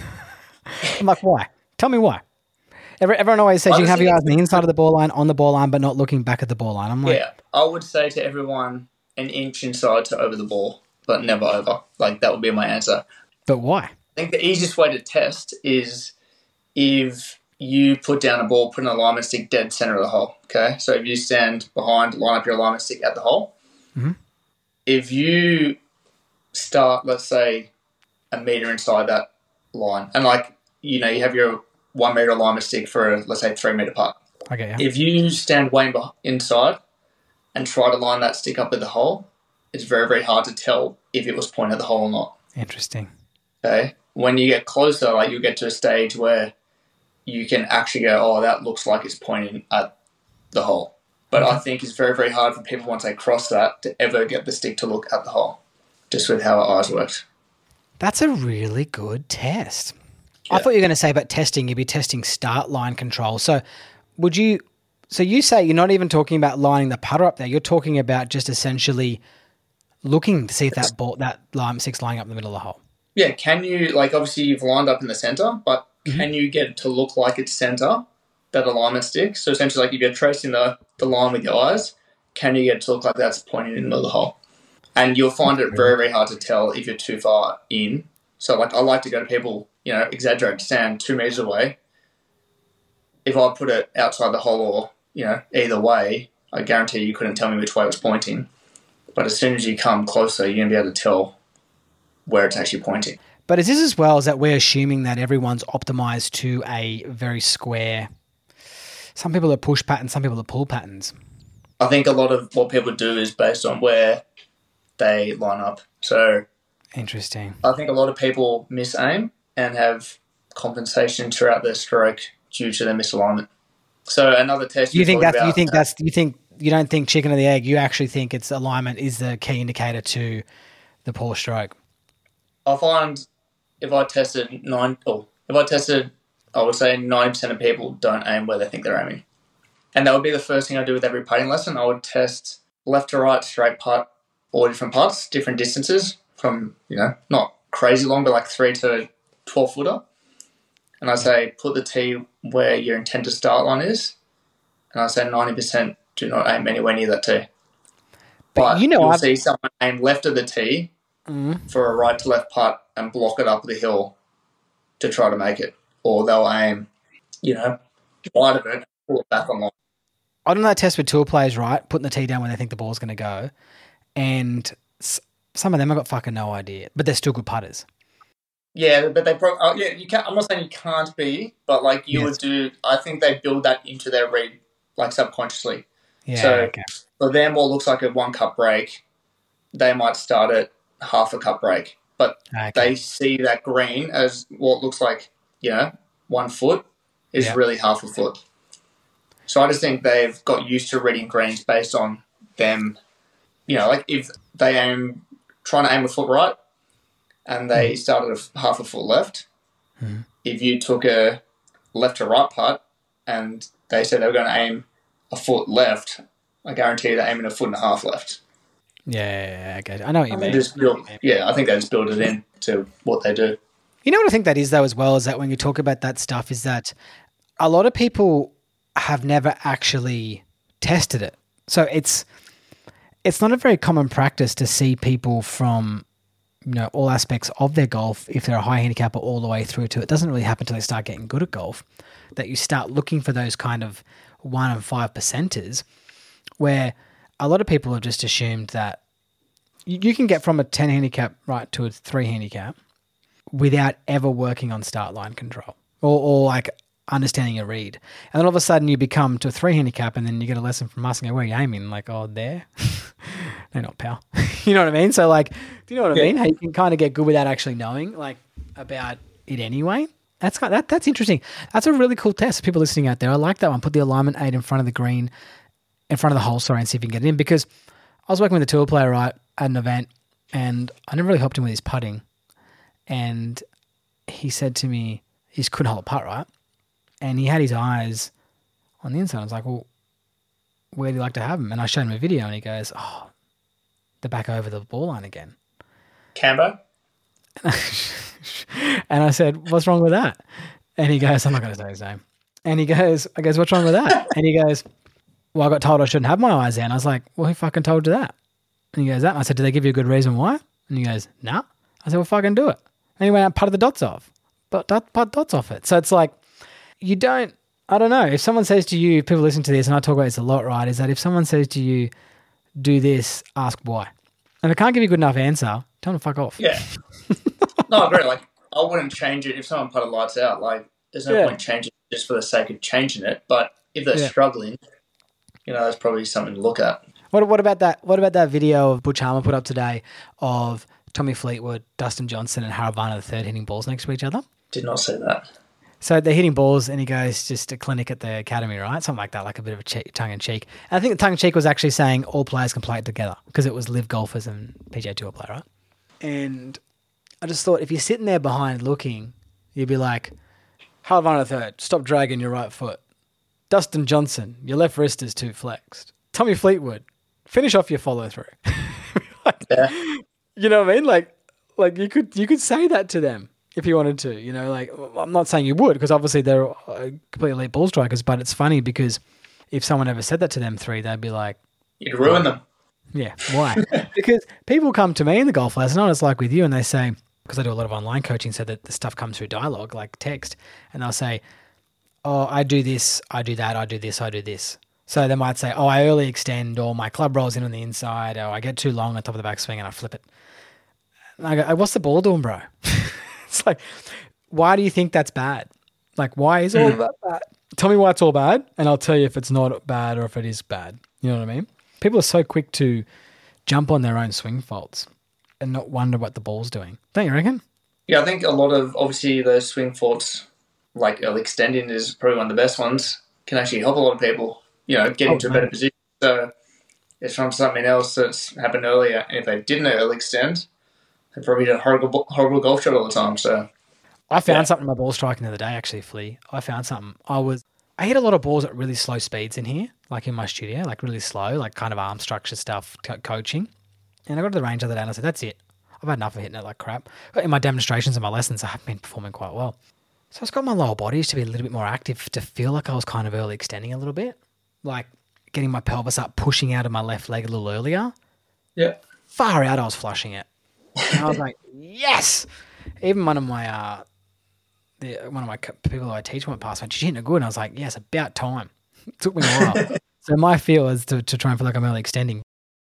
I'm like, why? Tell me why. Every, everyone always says you can have your eyes on the inside of the ball line, on the ball line, but not looking back at the ball line. I'm like... Yeah, I would say to everyone, an inch inside to over the ball, but never over. Like, that would be my answer. But why? I think the easiest way to test is... if you put down a ball, put an alignment stick dead center of the hole. Okay, so if you stand behind, line up your alignment stick at the hole. Mm-hmm. If you start, let's say, a meter inside that line, and like you know, you have your one meter alignment stick for a, let's say three meter putt. Okay. Yeah. If you stand way inside and try to line that stick up at the hole, it's very very hard to tell if it was pointed at the hole or not. Interesting. Okay. When you get closer, like you get to a stage where you can actually go, oh, that looks like it's pointing at the hole. But Okay. I think it's very, very hard for people once they cross that to ever get the stick to look at the hole, just with how our eyes works. That's a really good test. Yeah. I thought you were going to say about testing, you'd be testing start line control. So would you, so you say you're not even talking about lining the putter up there. You're talking about just essentially looking to see if that ball, that line six lying up in the middle of the hole. Yeah, can you, like obviously you've lined up in the centre, but Mm-hmm. can you get it to look like it's centre, that alignment stick? So essentially like if you're tracing the, the line with your eyes, can you get it to look like that's pointing in the middle of the hole? And you'll find it very, very hard to tell if you're too far in. So like I like to go to people, you know, exaggerate, stand two metres away. If I put it outside the hole or, you know, either way, I guarantee you couldn't tell me which way it was pointing. But as soon as you come closer, you're going to be able to tell where it's actually pointing. But is this as well as that we're assuming that everyone's optimized to a very square, some people are push patterns, some people are pull patterns. I think a lot of what people do is based on where they line up. So Interesting. I think a lot of people miss aim and have compensation throughout their stroke due to their misalignment. So another test You think talked that's, you about- think that's, you think, you don't think chicken or the egg, you actually think it's alignment is the key indicator to the poor stroke. I find if I tested nine, or if I tested, I would say ninety percent of people don't aim where they think they're aiming. And that would be the first thing I do with every putting lesson. I would test left to right, straight putt, all different putts, different distances from, you know, not crazy long, but like three to twelve footer. And I say, put the tee where your intended start line is. And I say ninety percent do not aim anywhere near that tee. But, But you know, you'll I've, see someone aim left of the tee Mm. for a right to left putt and block it up the hill to try to make it. Or they'll aim, you know, wide of it and pull it back on line. I done that test with tour players, right? Putting the tee down where they think the ball's going to go. And s- some of them have got fucking no idea, but they're still good putters. Yeah, but they pro- oh, yeah, you can't, I'm not saying you can't be, but like you Yes. would do, I think they build that into their read, like subconsciously. Yeah, So- okay. For them, what looks like a one cup break, they might start at half a cup break, but okay. they see that green as what looks like, you know, one foot is Yeah. really half a foot. So I just think they've got used to reading greens based on them, you know, like if they aim, trying to aim a foot right and they started a f- half a foot left, Mhm. if you took a left to right putt and they said they were going to aim a foot left, I guarantee you they're aiming a foot and a half left. Yeah, okay. I know what you I mean. think just build, yeah, I think they just build it in to what they do. You know what I think that is though as well, is that when you talk about that stuff is that a lot of people have never actually tested it. So it's it's not a very common practice to see people from, you know, all aspects of their golf, if they're a high handicapper all the way through to it. It doesn't really happen until they start getting good at golf, that you start looking for those kind of one and five percenters where a lot of people have just assumed that you, you can get from a ten handicap right to a three handicap without ever working on start line control or, or like understanding a read. And then all of a sudden you become to a three handicap and then you get a lesson from us and go, where are you aiming? Like, oh, there? No, not pal. You know what I mean? So like, do you know what I Yeah. mean? How you can kind of get good without actually knowing like about it anyway. That's kind that that's interesting. That's a really cool test. People listening out there, I like that one. Put the alignment eight in front of the green, in front of the hole, sorry, and see if you can get it in. Because I was working with a tour player, right, at an event, and I never really helped him with his putting. And he said to me, he just couldn't hold a putt, right? And he had his eyes on the inside. I was like, well, where do you like to have him? And I showed him a video, and he goes, oh, they're back over the ball line again. Cambo? And I said, what's wrong with that? And he goes, I'm not going to say his name. And he goes, I goes, what's wrong with that? And he goes, well, I got told I shouldn't have my eyes there. And I was like, well, who fucking told you that? And he goes, that. And I said, did they give you a good reason why? And he goes, no. Nah. I said, well, fucking do it. And he went out and putted the dots off. But dot, put dots off it. So it's like, you don't, I don't know, if someone says to you, people listen to this, and I talk about this a lot, right, is that if someone says to you, do this, ask why. And if I can't give you a good enough answer, tell them to fuck off. Yeah. No, I agree. Like, I wouldn't change it if someone put the lights out. Like, there's no Yeah. point changing it just for the sake of changing it. But if they're Yeah. struggling, you know, that's probably something to look at. What what about that? What about that video of Butch Harmon put up today of Tommy Fleetwood, Dustin Johnson, and Harold Varner the third hitting balls next to each other? Did not see that. So they're hitting balls, and he goes just a clinic at the academy, right? Something like that, like a bit of a che- tongue in cheek. And I think the tongue in cheek was actually saying all players can play it together because it was live golfers and P G A Tour play, right? And I just thought if you're sitting there behind looking, you'd be like, Harold Varner the third, stop dragging your right foot. Dustin Johnson, your left wrist is too flexed. Tommy Fleetwood, finish off your follow through. Like, Yeah. you know what I mean? Like, like you could you could say that to them if you wanted to. You know, like I'm not saying you would because obviously they're uh, completely elite ball strikers. But it's funny because if someone ever said that to them three, they'd be like, You'd ruin them. yeah, why? Because people come to me in the golf lesson, not as like with you, and they say, because I do a lot of online coaching, so that the stuff comes through dialogue, like text, and they'll say, oh, I do this, I do that, I do this, I do this. So they might say, oh, I early extend, or my club rolls in on the inside, or I get too long on top of the backswing and I flip it. And I go, what's the ball doing, bro? It's like, why do you think that's bad? Like, why is all Mm. that bad? Tell me why it's all bad, and I'll tell you if it's not bad or if it is bad. You know what I mean? People are so quick to jump on their own swing faults and not wonder what the ball's doing. Don't you reckon? Yeah, I think a lot of, obviously, those swing faults, like early extending is probably one of the best ones, can actually help a lot of people, you know, get Oh, into a man. better position. So it's from something else that's happened earlier. And if they didn't early extend, they probably did a horrible, horrible golf shot all the time. So I found Yeah. something in my ball striking the other day, actually, Flea. I found something. I was, I hit a lot of balls at really slow speeds in here, like in my studio, like really slow, like kind of arm structure stuff, co- coaching. And I got to the range the other day and I said, that's it. I've had enough of hitting it like crap. In my demonstrations and my lessons, I have been performing quite well. So I've got my lower bodies to be a little bit more active, to feel like I was kind of early extending a little bit, like getting my pelvis up, pushing out of my left leg a little earlier. yeah, Far out, I was flushing it. And I was like, yes! Even one of my uh, the, one of my co- people who I teach went past, went, she's hitting it good. And I was like, yes, about time. It took me a while. So my feel is to, to try and feel like I'm early extending.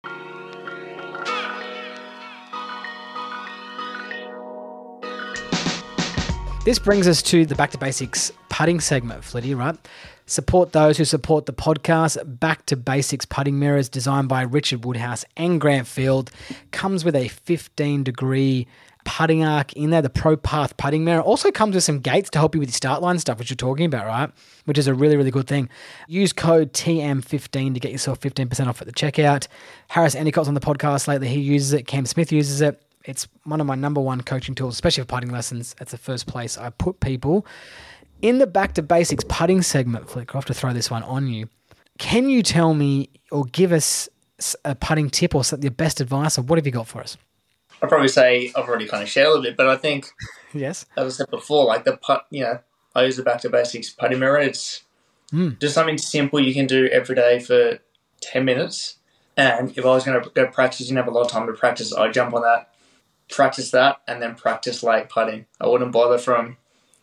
This brings us to the Back to Basics putting segment, Flitty, right? Support those who support the podcast. Back to Basics putting mirrors designed by Richard Woodhouse and Grant Field. Comes with a fifteen degree putting arc in there, the Pro Path putting mirror. Also comes with some gates to help you with your start line stuff, which you're talking about, right? Which is a really, really good thing. Use code T M fifteen to get yourself fifteen percent off at the checkout. Harris Endicott's on the podcast lately. He uses it. Cam Smith uses it. It's one of my number one coaching tools, especially for putting lessons. It's the first place I put people. In the Back to Basics putting segment, Flick, I have to throw this one on you. Can you tell me or give us a putting tip or your best advice, or what have you got for us? I'd probably say I've already kind of shared a little bit, but I think, Yes. as I said before, like the putt, you know, I use the Back to Basics putting mirror. It's Mm. just something simple you can do every day for ten minutes. And if I was going to go practice, you didn't have a lot of time to practice, I'd jump on that, practice that, and then practice like putting. I wouldn't bother from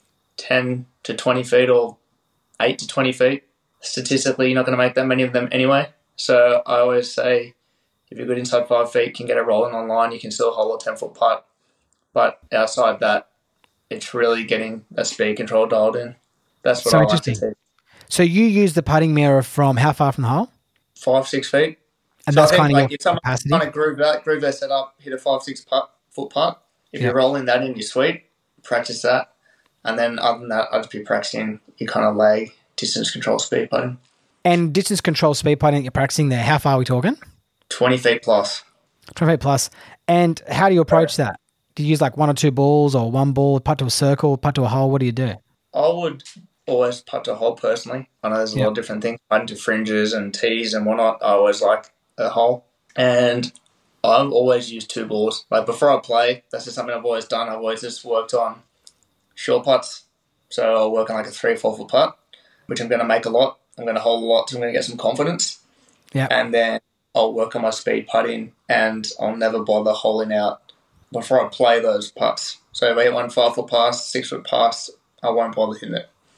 ten to twenty feet or eight to twenty feet. Statistically, you're not going to make that many of them anyway. So I always say, if you're good inside five feet, you can get it rolling online, you can still hold a ten-foot putt. But outside that, it's really getting a speed control dialed in. That's what So I like to interesting. see. So you use the putting mirror from how far from the hole? Five, six feet. And So I that's think, kind of like, your if someone capacity? kind of groove that, groove their setup, hit a five, six putt, foot putt. If Yeah. you're rolling that in your suite, practice that. And then other than that, I'd just be practicing your kind of leg, distance control, speed putting. And distance control speed putting that you're practicing there, how far are we talking? twenty feet plus. twenty feet plus. And how do you approach that? Do you use like one or two balls or one ball, putt to a circle, putt to a hole? What do you do? I would always putt to a hole personally. I know there's a Yeah. lot of different things. Putting to fringes and tees and whatnot. I always like a hole. And I've always used two balls. Like before I play, that's just something I've always done. I've always just worked on short putts. So I'll work on like a three, four foot putt, which I'm going to make a lot. I'm going to hold a lot, so I'm going to get some confidence. Yeah. And then I'll work on my speed putting, and I'll never bother holing out before I play those putts. So if I hit one five foot pass, six foot pass, I won't bother hitting it.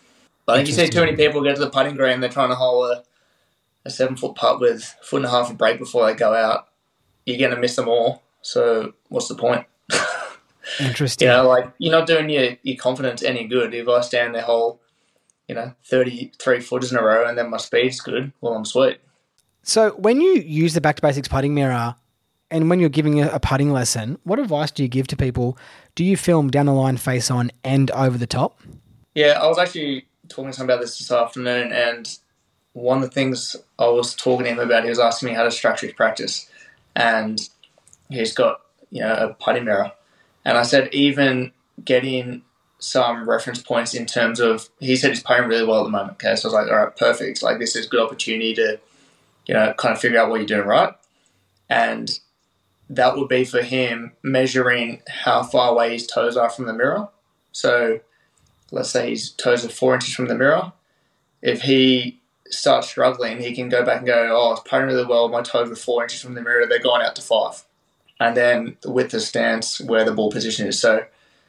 I think you see too many people get to the putting green, they're trying to hole a, a seven-foot putt with a foot and a half of break before they go out. You're going to miss them all. So what's the point? Interesting. You know, like, you're not doing your, your confidence any good. If I stand there whole, you know, thirty-three footers in a row and then my speed's good, well, I'm sweet. So when you use the Back to Basics putting mirror and when you're giving a, a putting lesson, what advice do you give to people? Do you film down the line, face on, and over the top? Yeah, I was actually talking to someone about this this afternoon, and one of the things I was talking to him about, he was asking me how to structure his practice, and he's got, you know, a putting mirror. And I said even getting some reference points in terms of, he said he's putting really well at the moment. Okay, so I was like, all right, perfect. Like, this is a good opportunity to, you know, kind of figure out what you're doing right. And that would be for him measuring how far away his toes are from the mirror. So let's say his toes are four inches from the mirror. If he starts struggling, he can go back and go, oh, I was putting really well, my toes are four inches from the mirror, they're going out to five. And then with the stance where the ball position is. So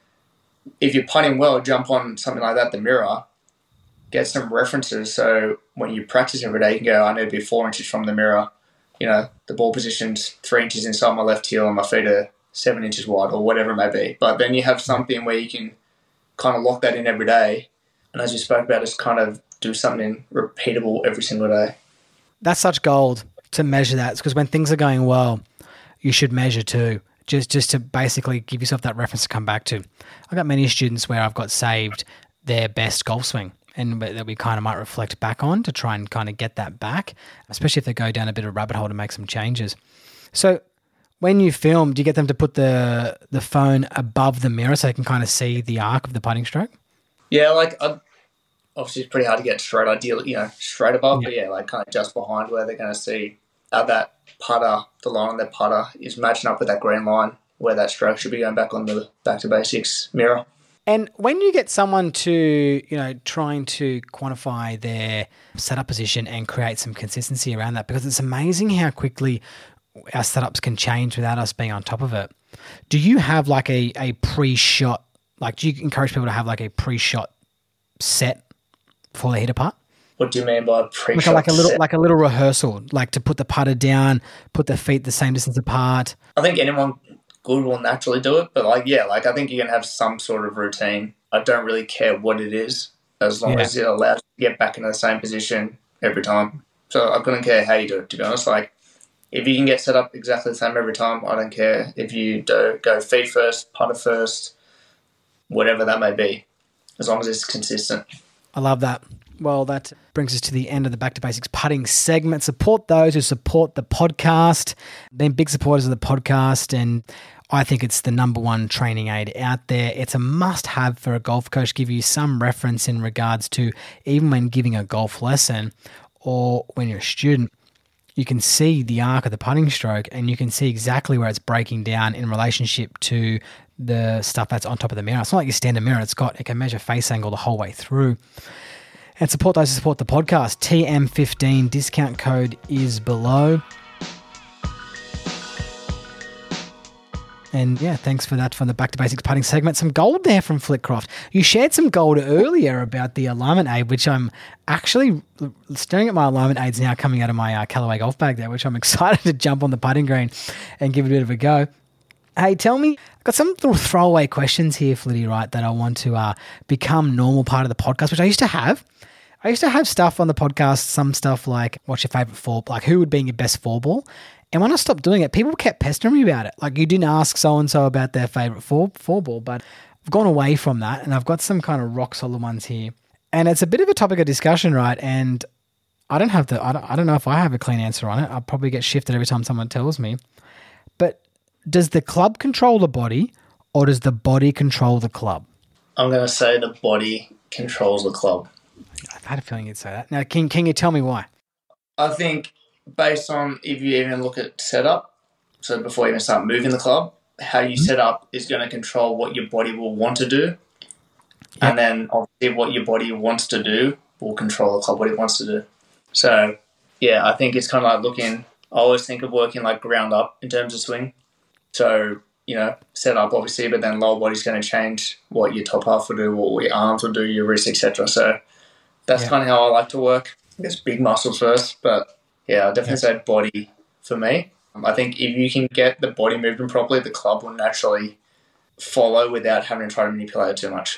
if you're putting well, jump on something like that, the mirror, get some references. So when you practice every day, you can go, I need to be four inches from the mirror. You know, the ball position's three inches inside my left heel and my feet are seven inches wide or whatever it may be. But then you have something where you can kind of lock that in every day. And as you spoke about, just kind of do something repeatable every single day. That's such gold to measure that. It's because when things are going well, you should measure too, just just to basically give yourself that reference to come back to. I've got many students where I've got saved their best golf swing and that we kind of might reflect back on to try and kind of get that back, especially if they go down a bit of a rabbit hole to make some changes. So when you film, do you get them to put the the phone above the mirror so they can kind of see the arc of the putting stroke? Yeah, like I'd, obviously it's pretty hard to get straight, ideally, you know, straight above, Yeah. but yeah, like kind of just behind where they're going to see how that putter, the line on their putter is matching up with that green line where that stroke should be going back on the Back to Basics mirror. And when you get someone to, you know, trying to quantify their setup position and create some consistency around that, because it's amazing how quickly our setups can change without us being on top of it. Do you have like a, a pre-shot, like do you encourage people to have like a pre-shot set before they hit a putt? What do you mean by pre-shot Like a, like a little set? like a little rehearsal, like to put the putter down, put the feet the same distance apart. I think anyone good will naturally do it, but like, yeah, like I think you're going to have some sort of routine. I don't really care what it is, as long Yeah. as it allows you to get back into the same position every time. So I couldn't care how you do it, to be honest. Like, if you can get set up exactly the same every time, I don't care if you do go feet first, putter first, whatever that may be, as long as it's consistent. I love that. Well, that brings us to the end of the Back to Basics putting segment. Support those who support the podcast. They're big supporters of the podcast, and I think it's the number one training aid out there. It's a must-have for a golf coach. Give you some reference in regards to even when giving a golf lesson or when you're a student, you can see the arc of the putting stroke and you can see exactly where it's breaking down in relationship to the stuff that's on top of the mirror. It's not like your standard mirror. It's got, it can measure face angle the whole way through. And support those who support the podcast. T M fifteen discount code is below. And yeah, thanks for that from the Back to Basics putting segment. Some gold there from Flitcroft. You shared some gold earlier about the alignment aid, which I'm actually staring at my alignment aids now coming out of my uh, Callaway golf bag there, which I'm excited to jump on the putting green and give it a bit of a go. Hey, tell me, I've got some little throwaway questions here, Flitty, right, that I want to uh, become normal part of the podcast, which I used to have. I used to have stuff on the podcast, some stuff like, what's your favourite four, like who would be your best four ball? And when I stopped doing it, people kept pestering me about it. Like, you didn't ask so-and-so about their favourite four, four ball, but I've gone away from that, and I've got some kind of rock solid ones here. And it's a bit of a topic of discussion, right? And I don't have the, I don't, I don't know if I have a clean answer on it. I'll probably get shifted every time someone tells me. But does the club control the body, or does the body control the club? I'm going to say the body controls the club. I had a feeling you'd say that. Now, can, can you tell me why? I think based on if you even look at setup, so before you even start moving the club, how you set up is going to control what your body will want to do. Yeah. And then obviously what your body wants to do will control the club, what it wants to do. So, yeah, I think it's kind of like looking, I always think of working like ground up in terms of swing. So, you know, set up obviously, but then lower body's going to change what your top half will do, what your arms will do, your wrists, et cetera. So that's Yeah. kind of how I like to work. I guess big muscles first, but yeah, I'd definitely say body for me. Um, I think if you can get the body moving properly, the club will naturally follow without having to try to manipulate it too much.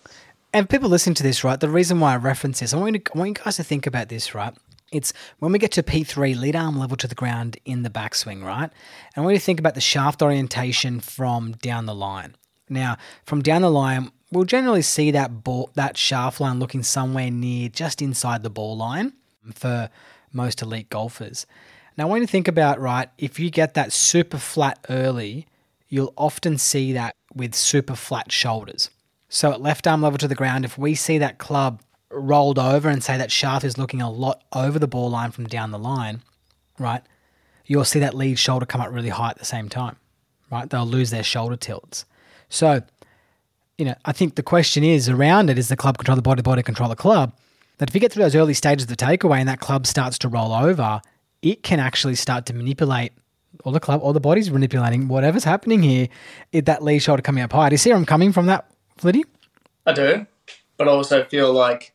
And people listening to this, right, the reason why I reference this, I want, you to, I want you guys to think about this, right? It's when we get to P three, lead arm level to the ground in the backswing, right? And when you think about the shaft orientation from down the line. Now, from down the line, we'll generally see that ball, that shaft line looking somewhere near just inside the ball line for most elite golfers. Now, when you think about, right, if you get that super flat early, you'll often see that with super flat shoulders. So at left arm level to the ground, if we see that club rolled over and say that shaft is looking a lot over the ball line from down the line, right, you'll see that lead shoulder come up really high at the same time, right? They'll lose their shoulder tilts. So, you know, I think the question is around it is the club control the body, body control the club. That if you get through those early stages of the takeaway and that club starts to roll over, it can actually start to manipulate, or the club or the body's manipulating whatever's happening here, it, that lead shoulder coming up high. Do you see where I'm coming from that, Flitty? I do, but I also feel like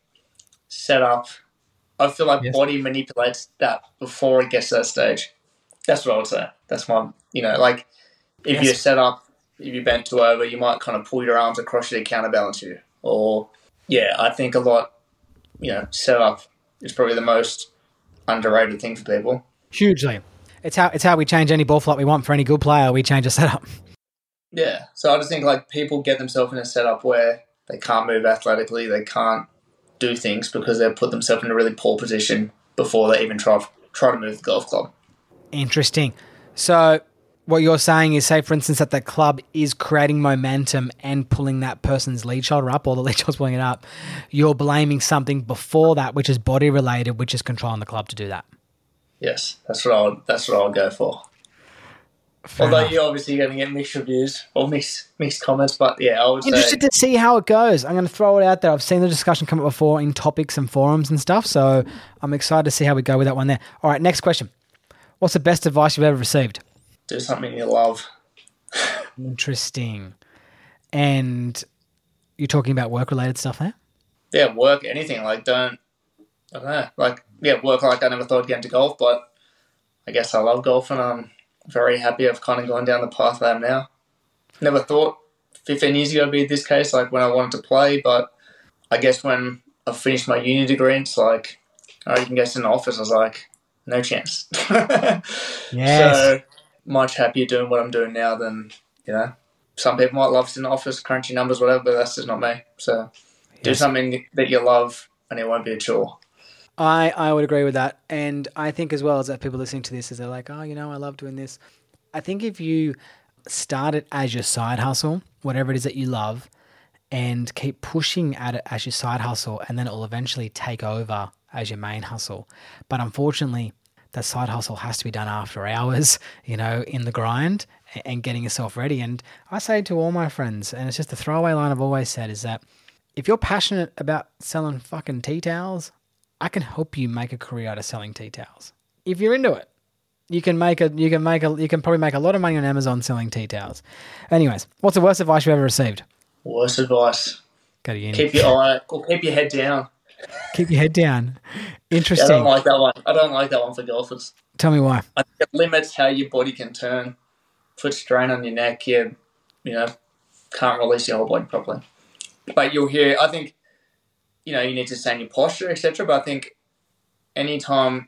setup, I feel like Yes. body manipulates that before it gets to that stage. That's what I would say. That's my, you know, like if Yes. you're set up, if you bent too over, you might kind of pull your arms across you to counterbalance you. Or, yeah, I think a lot, you know, setup is probably the most underrated thing for people. Hugely. It's how it's how we change any ball flight we want for any good player. We change a setup. Yeah, so I just think like people get themselves in a setup where they can't move athletically, they can't do things because they've put themselves in a really poor position before they even try try to move the golf club. Interesting. So what you're saying is, say, for instance, that the club is creating momentum and pulling that person's lead shoulder up, or the lead shoulder's pulling it up. You're blaming something before that, which is body related, which is controlling the club to do that. Yes, that's what I would, that's what I would go for. Fair Although enough. you're obviously going to get mixed reviews or mixed mixed comments, but yeah, I would Interested say to see how it goes. I'm going to throw it out there. I've seen the discussion come up before in topics and forums and stuff, so I'm excited to see how we go with that one there. All right, next question. What's the best advice you've ever received? do something you love. Interesting. And you're talking about work-related stuff there? Yeah, work, anything. Like, don't, I don't know. Like, yeah, work like I never thought I'd get into golf, but I guess I love golf and I'm very happy I've kind of gone down the path I am now. Never thought fifteen years ago it'd be this case, like when I wanted to play, but I guess when I finished my uni degree, it's like, oh, you can go sit in the office. I was like, no chance. Yes. So much happier doing what I'm doing now than, you know, some people might love sitting in the office, crunching numbers, whatever, but that's just not me. So do Yes. something that you love and it won't be a chore. I, I would agree with that. And I think as well as that people listening to this is they're like, oh, you know, I love doing this. I think if you start it as your side hustle, whatever it is that you love, and keep pushing at it as your side hustle, and then it will eventually take over as your main hustle. But unfortunately, that side hustle has to be done after hours, you know, in the grind and getting yourself ready. And I say to all my friends, and it's just a throwaway line I've always said, is that if you're passionate about selling fucking tea towels, I can help you make a career out of selling tea towels. If you're into it, you can make a, you can make a, you can probably make a lot of money on Amazon selling tea towels. Anyways, what's the worst advice you've ever received? Worst advice. Go to uni. Keep your eye, or keep your head down. Keep your head down. Yeah, I Interesting. don't like that one. I don't like that one for golfers. Tell me why. I think it limits how your body can turn. Put strain on your neck. You, you know, can't release your whole body properly. But you'll hear, I think, you know, you need to stay in your posture, et cetera. But I think anytime,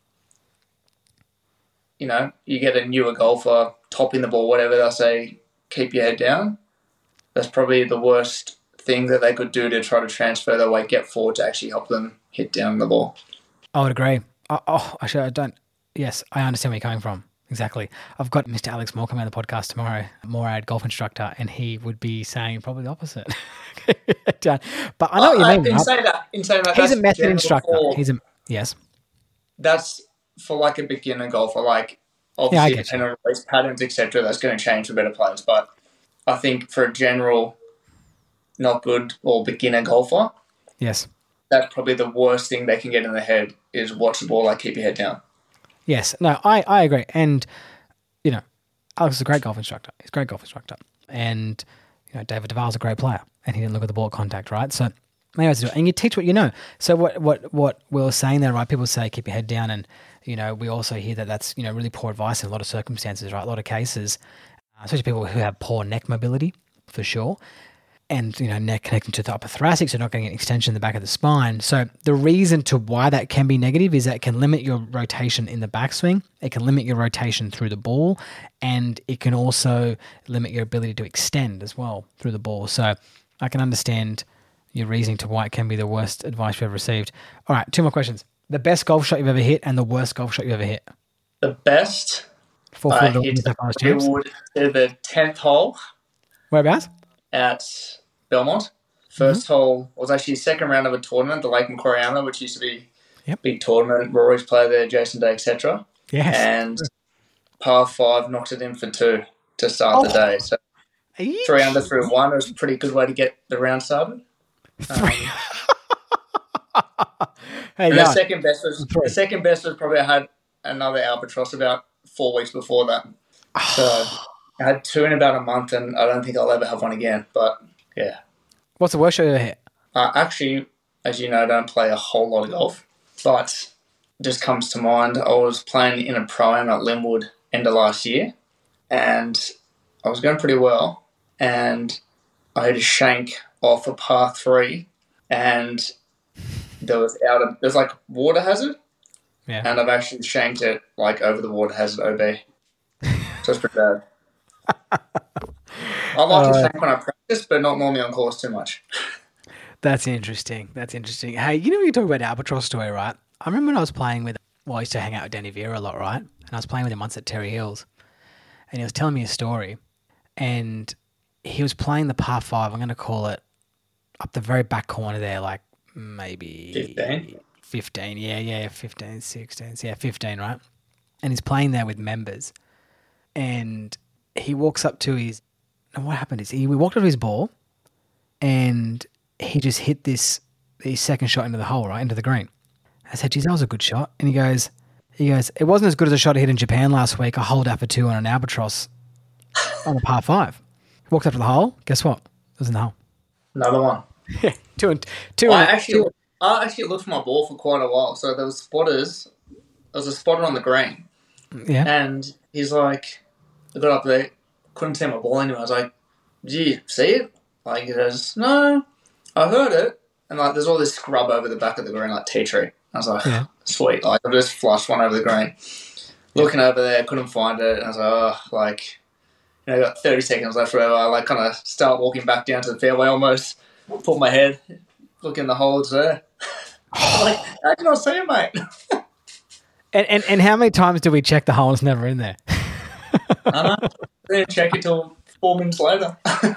you know, you get a newer golfer topping the ball, whatever, they'll say, keep your head down. That's probably the worst thing that they could do to try to transfer their weight, get forward to actually help them hit down the ball. I would agree. Oh, oh, actually, I don't. Yes, I understand where you're coming from. Exactly. I've got Mister Alex Moore coming on the podcast tomorrow, Morad golf instructor, and he would be saying probably the opposite. But I know what you Uh, mean. In right? saying that, in saying that, He's a that's method general instructor. for- He's a yes. That's for like a beginner golfer. Like Yeah, I obviously, get depending on race patterns, et cetera, that's going to change for better players. But I think for a general, not good or beginner golfer, Yes. that's probably the worst thing they can get in their head is watch the ball, like keep your head down. Yes. No, I, I agree. And, you know, Alex is a great golf instructor. He's a great golf instructor. And, you know, David Duval's a great player. And he didn't look at the ball at contact, right? So Main ways to do it. And you teach what you know. So what, what, what we were saying there, right? People say keep your head down, and, you know, we also hear that that's, you know, really poor advice in a lot of circumstances, right? A lot of cases, uh, especially people who have poor neck mobility, for sure. And, you know, neck connecting to the upper thoracic, so not getting an extension in the back of the spine. So the reason to why that can be negative is that it can limit your rotation in the backswing, it can limit your rotation through the ball, and it can also limit your ability to extend as well through the ball. So I can understand your reasoning to why it can be the worst advice you've ever received. All right, two more questions. The best golf shot you've ever hit and the worst golf shot you've ever hit. The best, Four I foot hit so far as champs. the tenth hole Whereabouts? at Belmont. First mm-hmm. hole was actually second round of a tournament, the Lake Macquarie, which used to be a yep. big tournament. Rory's played there, Jason Day, et cetera. Yes. And par five, knocked it in for two to start oh. the day. So Eesh. three under through one. It was a pretty good way to get the round started. Um, hey, and yeah. the second best was the second best was probably I had another albatross about four weeks before that. So I had two in about a month, and I don't think I'll ever have one again. But yeah. What's the worst shot you ever hit? Uh, actually, as you know, I don't play a whole lot of golf, but it just comes to mind. I was playing in a pro-am at Linwood end of last year, and I was going pretty well, and I had a shank off a par three, and there was out of there's like water hazard, yeah, and I've actually shanked it like over the water hazard O B. So it's pretty bad. I like uh, to shank when I practice, but not normally on course too much. That's interesting. That's interesting. Hey, you know when you talk about albatross story, right? I remember when I was playing with, well, I used to hang out with Danny Vera a lot, right? And I was playing with him once at Terry Hills, and he was telling me a story, and he was playing the par five. I'm going to call it up the very back corner there, like maybe fifteen. fifteen, yeah, yeah, fifteen, sixteen, yeah, fifteen, right? And he's playing there with members, and he walks up to his. And what happened is he we walked up to his ball, and he just hit this his second shot into the hole, right into the green. I said, "Geez, that was a good shot." And he goes, "He goes, it wasn't as good as a shot I hit in Japan last week. I holed out for two on an albatross on a par five." Walked up to the hole. Guess what? It was in the hole. Another one. Yeah, two and two. I and, actually, two. I actually looked for my ball for quite a while. So there was spotters. There was a spotter on the green. Yeah. And he's like, I got up there, couldn't see my ball anyway. I was like, "Did you see it?" Like he goes, "No, I heard it." And like, there's all this scrub over the back of the green, like tea tree. I was like, yeah. Sweet. Like I just flushed one over the green. Looking over there, couldn't find it. And I was like, oh, like. You know, I got thirty seconds left where I like kind of start walking back down to the fairway almost, put my head, look in the hole, it's there. Like, how can I see it, mate? and, and and how many times do we check the hole and it's never in there? I know. Then check it till four minutes later.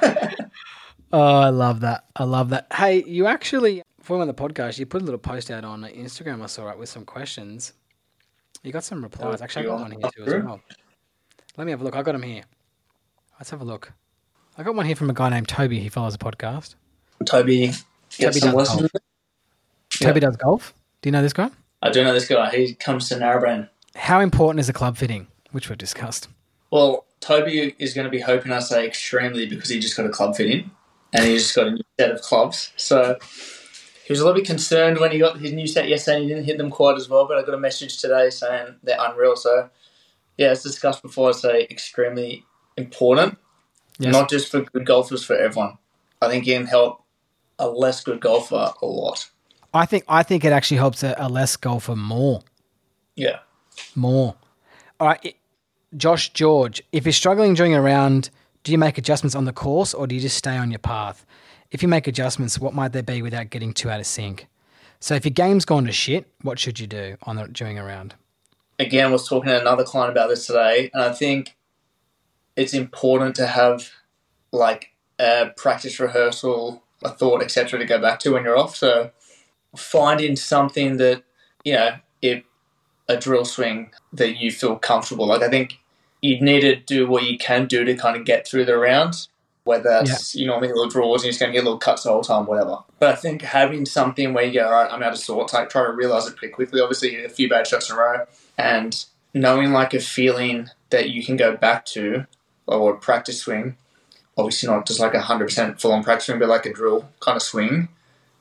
Oh, I love that. I love that. Hey, you actually, before we went on the podcast, you put a little post out on Instagram, I saw, right, with some questions. You got some replies. Actually, I got one here too as well. Let me have a look. I got them here. Let's have a look. I got one here from a guy named Toby. He follows the podcast. Toby. Toby does golf. Toby yeah. does golf. Do you know this guy? I do know this guy. He comes to Narrabeen. How important is the club fitting, which we've discussed? Well, Toby is going to be hoping I say extremely because he just got a club fitting and he just got a new set of clubs. So he was a little bit concerned when he got his new set yesterday and he didn't hit them quite as well, but I got a message today saying they're unreal. So, yeah, as discussed before, I say extremely important, yes. Not just for good golfers, for everyone. I think it can help a less good golfer a lot. I think I think it actually helps a, a less golfer more. Yeah. More. All right, it, Josh George, if you're struggling during a round, do you make adjustments on the course or do you just stay on your path? If you make adjustments, what might they be without getting too out of sync? So if your game's gone to shit, what should you do on the, during a round? Again, I was talking to another client about this today, and I think it's important to have like a practice rehearsal, a thought, et cetera to go back to when you're off. So finding something that, you know, if a drill swing that you feel comfortable. Like I think you need to do what you can do to kind of get through the rounds, whether that's, yeah. you know, little draws and you're just going to get little cuts the whole time, whatever. But I think having something where you go, all right, I'm out of sorts, like try to realise it pretty quickly. Obviously, a few bad shots in a row. And knowing like a feeling that you can go back to, or a practice swing, obviously not just like a one hundred percent full-on practice swing, but like a drill kind of swing,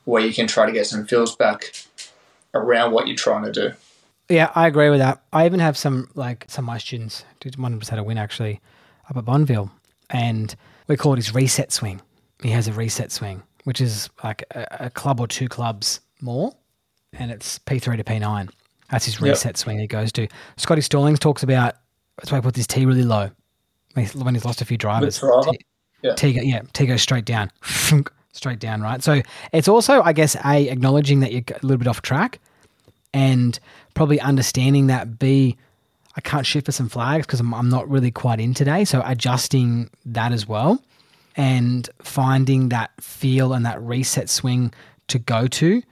where you can try to get some feels back around what you're trying to do. Yeah, I agree with that. I even have some, like, some of my students, one just had a win actually up at Bonneville, and we call it his reset swing. He has a reset swing, which is like a, a club or two clubs more, and it's P three to P nine. That's his reset yep. swing he goes to. Scotty Stallings talks about, that's why he puts his tee really low when he's lost a few drivers. T, yeah. Tee, yeah, tee goes straight down. Straight down, right? So it's also, I guess, A, acknowledging that you're a little bit off track, and probably understanding that, B, I can't shoot for some flags because I'm, I'm not really quite in today. So adjusting that as well, and finding that feel and that reset swing to go to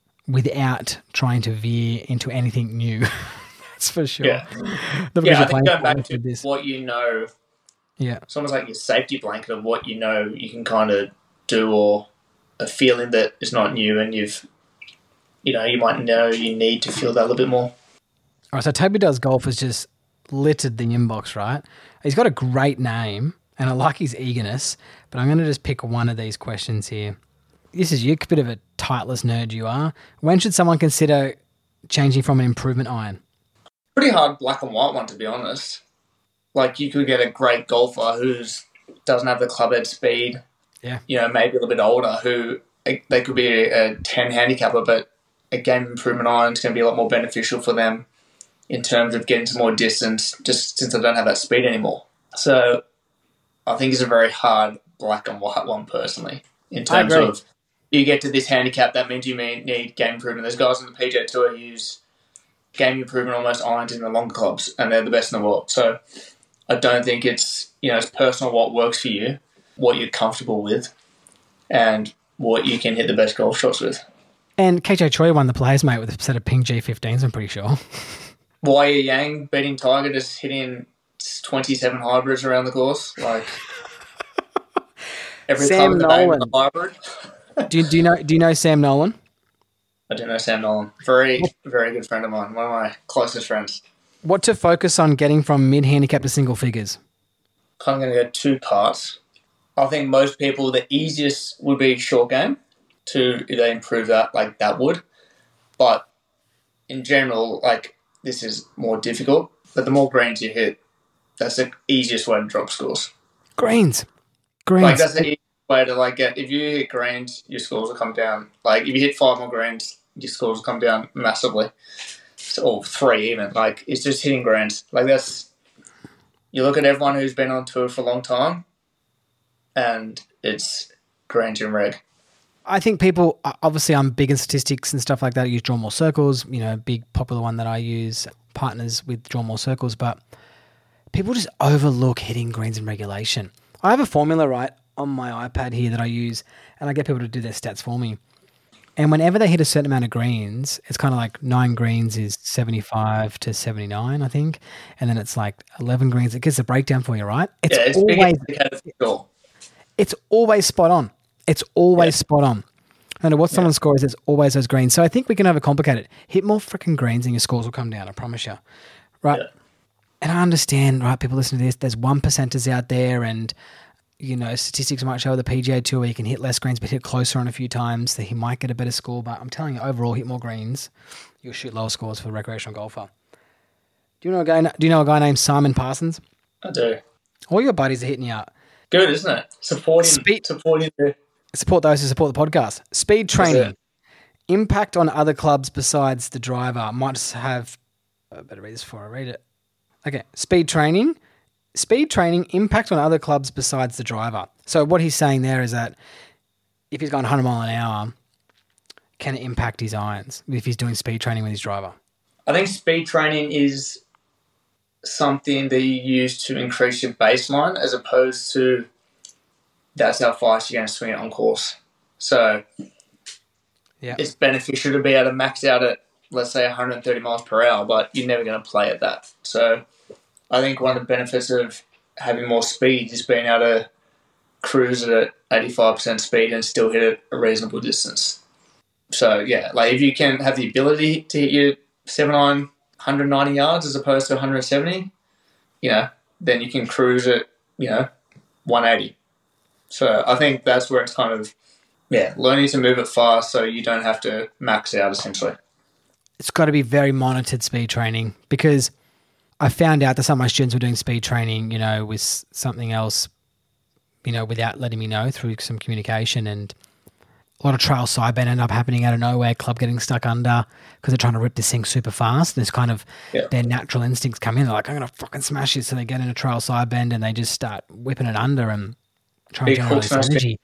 without trying to veer into anything new. That's for sure. Yeah, yeah I think going back to this. What you know, yeah, it's almost like your safety blanket of what you know you can kind of do, or a feeling that is not new, and you've, you know, you might know you need to feel that a little bit more. All right, so Toby Does Golf has just littered the inbox, right? He's got a great name, and I like his eagerness, but I'm going to just pick one of these questions here. This is you, a bit of a Titleist nerd you are. When should someone consider changing from an improvement iron? Pretty hard black and white one, to be honest. Like, you could get a great golfer who doesn't have the club head speed, yeah, you know, maybe a little bit older, who they could be a, a ten handicapper, but a game improvement iron is going to be a lot more beneficial for them in terms of getting some more distance, just since they don't have that speed anymore. So I think it's a very hard black and white one, personally, in terms of you get to this handicap, that means you may need game improvement. There's guys on the P G A Tour who use game improvement almost irons in the longer clubs, and they're the best in the world. So I don't think it's, you know, it's personal what works for you, what you're comfortable with, and what you can hit the best golf shots with. And K J Choi won the Players, mate, with a set of Ping G fifteens, I'm pretty sure. Wai Yang beating Tiger, just hitting twenty-seven hybrids around the course. Like, every Sam time Nolan. the hybrid. do, do, you know, do you know Sam Nolan? I do know Sam Nolan. Very, very good friend of mine. One of my closest friends. What to focus on getting from mid-handicap to single figures? Kind of going to go two parts. I think most people, the easiest would be short game to, if they improve that, like that would. But in general, like, this is more difficult. But the more greens you hit, that's the easiest way to drop scores. Greens. Greens. Like, that's the easiest way to, like, get, if you hit greens, your scores will come down. Like, if you hit five more greens, your scores will come down massively. Or three even. Like, it's just hitting greens. Like, that's, you look at everyone who's been on tour for a long time, and it's greens and reg. I think people, obviously I'm big in statistics and stuff like that. I use Draw More Circles, you know, big popular one that I use, partners with Draw More Circles, but people just overlook hitting greens in regulation. I have a formula, right, on my iPad here that I use, and I get people to do their stats for me. And whenever they hit a certain amount of greens, it's kind of like nine greens is seventy-five to seventy-nine, I think. And then it's like eleven greens. It gives a breakdown for you, right? It's, yeah, it's always, it's always spot on. It's always yeah. spot on. No matter what someone's yeah. score is, it's always those greens. So I think we can overcomplicate it. Hit more freaking greens and your scores will come down, I promise you. Right? Yeah. And I understand, right, people listen to this, there's one percenters out there, and, you know, statistics might show the P G A Tour where you can hit less greens but hit closer on a few times, that he might get a better score. But I'm telling you, overall, hit more greens, you'll shoot lower scores for a recreational golfer. Do you know a guy, do you know a guy named Simon Parsons? I do. All your buddies are hitting you out. Good, isn't it? Supporting, Speed, supporting the... Support those who support the podcast. Speed training. Impact on other clubs besides the driver. Might just have... I better read this before I read it. Okay. Speed training. Speed training, impact on other clubs besides the driver. So what he's saying there is that if he's going one hundred mile an hour, can it impact his irons if he's doing speed training with his driver? I think speed training is something that you use to increase your baseline, as opposed to that's how fast you're going to swing it on course. So yeah, it's beneficial to be able to max out at, let's say, one hundred thirty miles per hour, but you're never going to play at that. So I think one of the benefits of having more speed is being able to cruise at eighty-five percent speed and still hit it a reasonable distance. So, yeah, like if you can have the ability to hit your seven iron one hundred ninety yards as opposed to one hundred seventy, you know, then you can cruise at, you know, one eighty. So I think that's where it's kind of Yeah, learning to move it fast so you don't have to max out, essentially. It's got to be very monitored speed training, because I found out that some of my students were doing speed training, you know, with something else, you know, without letting me know through some communication, and a lot of trail side bend end up happening out of nowhere, club getting stuck under because they're trying to rip this thing super fast. There's kind of yeah. their natural instincts come in. They're like, I'm going to fucking smash it. So they get in a trail side bend and they just start whipping it under and trying big to generate this energy.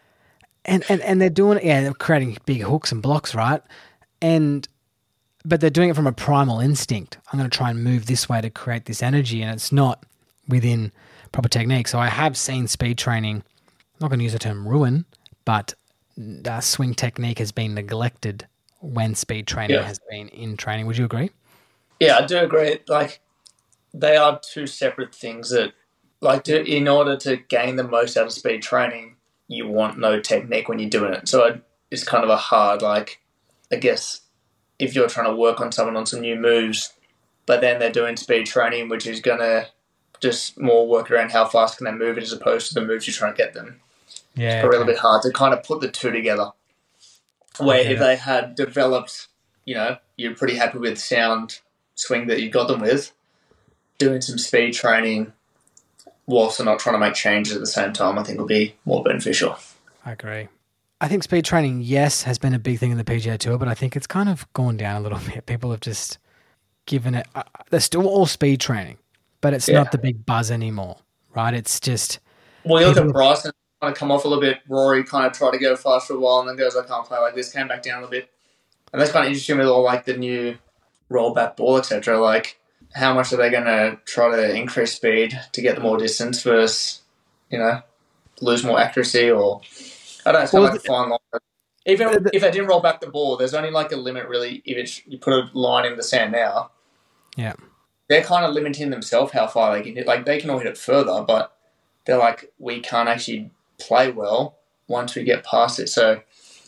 And, and and they're doing it, yeah, they're creating big hooks and blocks, right? And but they're doing it from a primal instinct. I'm going to try and move this way to create this energy, and it's not within proper technique. So I have seen speed training, I'm not going to use the term ruin, but uh, swing technique has been neglected when speed training yeah. has been in training. Would you agree? Yeah, I do agree. Like, they are two separate things that, like, to, in order to gain the most out of speed training, you want no technique when you're doing it. So it, it's kind of a hard, like, I guess, if you're trying to work on someone on some new moves, but then they're doing speed training, which is going to just more work around how fast can they move it as opposed to the moves you're trying to get them. Yeah, it's a little bit hard to kind of put the two together. Where if it. they had developed, you know, you're pretty happy with sound swing that you got them with, doing some speed training whilst they're not trying to make changes at the same time, I think would be more beneficial. I agree. I think speed training, yes, has been a big thing in the P G A Tour, but I think it's kind of gone down a little bit. People have just given it, uh, they're still all speed training, but it's yeah. not the big buzz anymore, right? It's just... Well, you look at Bryson, kind of come off a little bit. Rory kind of tried to go fast for a while and then goes, I can't play like this, came back down a little bit. And that's kind of interesting with all like the new rollback ball, et cetera. Like, how much are they going to try to increase speed to get the more distance versus, you know, lose more accuracy or... I don't know, it's kind well, of like a fine line. Even the, if they didn't roll back the ball, there's only like a limit really if it's, you put a line in the sand now. Yeah. They're kind of limiting themselves how far they can hit. Like, they can all hit it further, but they're like, we can't actually play well once we get past it. So,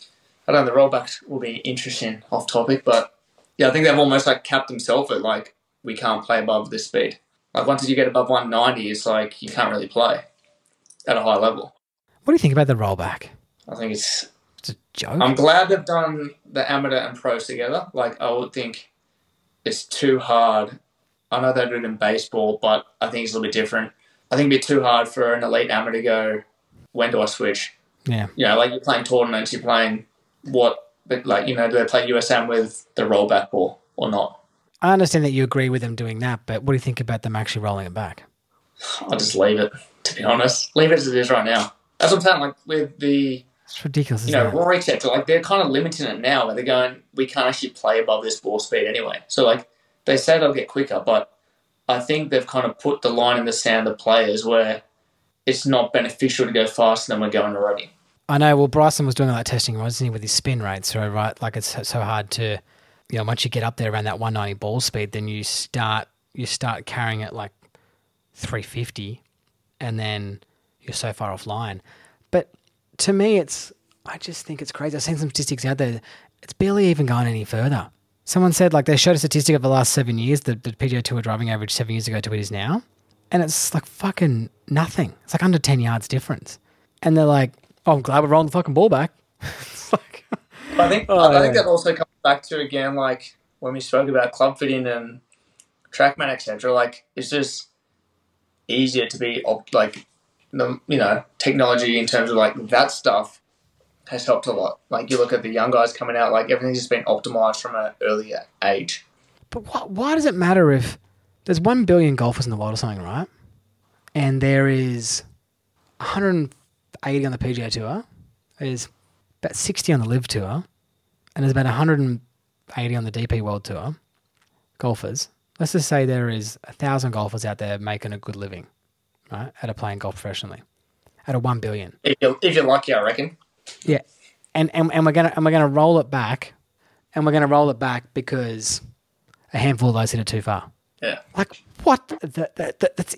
I don't know, the rollbacks will be interesting off topic, but yeah, I think they've almost like capped themselves at like, we can't play above this speed. Like, once you get above one ninety, it's like, you can't really play at a high level. What do you think about the rollback? I think it's... It's a joke. I'm glad they've done the amateur and pros together. Like, I would think it's too hard. I know they do it in baseball, but I think it's a little bit different. I think it'd be too hard for an elite amateur to go, when do I switch? Yeah. You know, like you're playing tournaments, you're playing what, but like, you know, do they play U S A M with the rollback ball or not? I understand that you agree with them doing that, but what do you think about them actually rolling it back? I'll just leave it, to be honest. Leave it as it is right now. That's what I'm saying, like with the... It's ridiculous, you know, isn't it? Rory, et cetera, like they're kind of limiting it now where they're going, we can't actually play above this ball speed anyway. So, like, they say they'll get quicker, but I think they've kind of put the line in the sand of players where it's not beneficial to go faster than we're going already. I know, well, Bryson was doing all that testing, wasn't he, with his spin rates, so, right? Like, it's so hard to, you know, once you get up there around that one ninety ball speed, then you start, you start carrying it like three fifty, and then you're so far offline. But to me, it's, I just think it's crazy. I've seen some statistics out there. It's barely even gone any further. Someone said, like, they showed a statistic of the last seven years, the, the P G A Tour driving average seven years ago to what it is now. And it's like fucking nothing. It's like under ten yards difference. And they're like, oh, I'm glad we're rolling the fucking ball back. It's like, I think, oh, I think yeah. that also comes back to, again, like, when we spoke about club fitting and TrackMan, et cetera, like, it's just easier to be, like, the, you know, technology in terms of like that stuff has helped a lot. Like you look at the young guys coming out, like everything's just been optimized from an earlier age. But why, why does it matter if there's one billion golfers in the world or something, right? And there is one hundred eighty on the P G A Tour, there's about sixty on the Live Tour, and there's about one hundred eighty on the D P World Tour golfers. Let's just say there is a thousand golfers out there making a good living. Right, out of playing golf professionally, out of one billion. If you're, if you're lucky, I reckon. Yeah, and and and we're gonna and we're gonna roll it back, and we're gonna roll it back because a handful of those hit it too far. Yeah, like what? That, that, that that's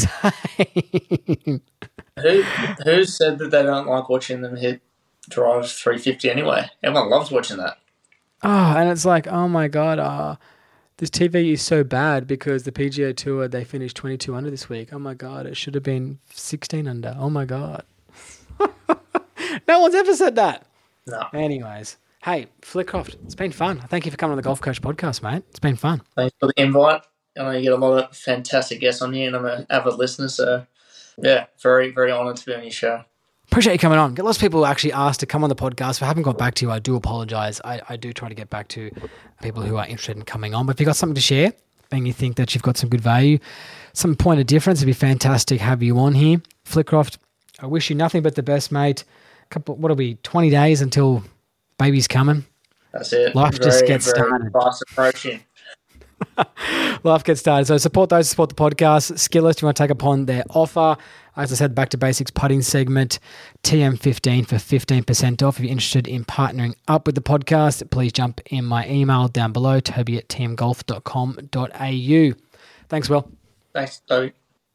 insane. Who who said that they don't like watching them hit drives three fifty anyway? Everyone loves watching that. Oh, and it's like, oh my god, uh, this T V is so bad because the P G A Tour, they finished twenty-two under this week. Oh my God, it should have been sixteen under. Oh my God. No one's ever said that. No. Anyways, hey, Flitcroft, it's been fun. Thank you for coming on the Golf Coach podcast, mate. It's been fun. Thanks for the invite. I know you get a lot of fantastic guests on here, and I'm an avid listener, so yeah, very, very honoured to be on your show. Appreciate you coming on. Get lots of people actually asked to come on the podcast. If I haven't got back to you, I do apologise. I, I do try to get back to people who are interested in coming on. But if you've got something to share and you think that you've got some good value, some point of difference, it'd be fantastic to have you on here. Flitcroft, I wish you nothing but the best, mate. Couple, what'll be twenty days until baby's coming. That's it. Life very, just gets very started. Fast approaching. Life gets started. So support those, support the podcast. Skillest, you want to take upon their offer. As I said, back to basics putting segment, T M fifteen for fifteen percent off. If you're interested in partnering up with the podcast, please jump in my email down below, toby at t m golf dot com dot a u. Thanks, Will. Thanks, Toby.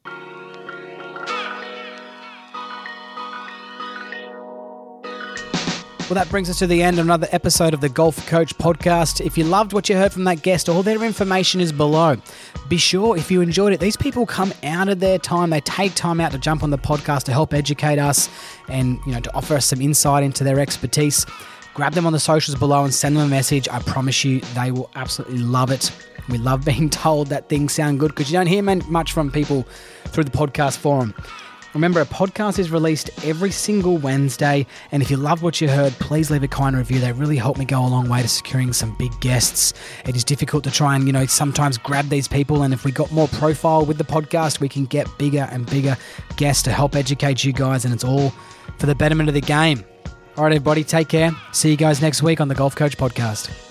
Well, that brings us to the end of another episode of the Golf Coach podcast. If you loved what you heard from that guest, all their information is below. Be sure, if you enjoyed it, these people come out of their time. They take time out to jump on the podcast to help educate us and, you know, to offer us some insight into their expertise. Grab them on the socials below and send them a message. I promise you they will absolutely love it. We love being told that things sound good because you don't hear much from people through the podcast forum. Remember, a podcast is released every single Wednesday, and if you love what you heard, please leave a kind review. They really help me go a long way to securing some big guests. It is difficult to try and, you know, sometimes grab these people, and if we got more profile with the podcast, we can get bigger and bigger guests to help educate you guys, and it's all for the betterment of the game. All right, everybody, take care. See you guys next week on the Golf Coach podcast.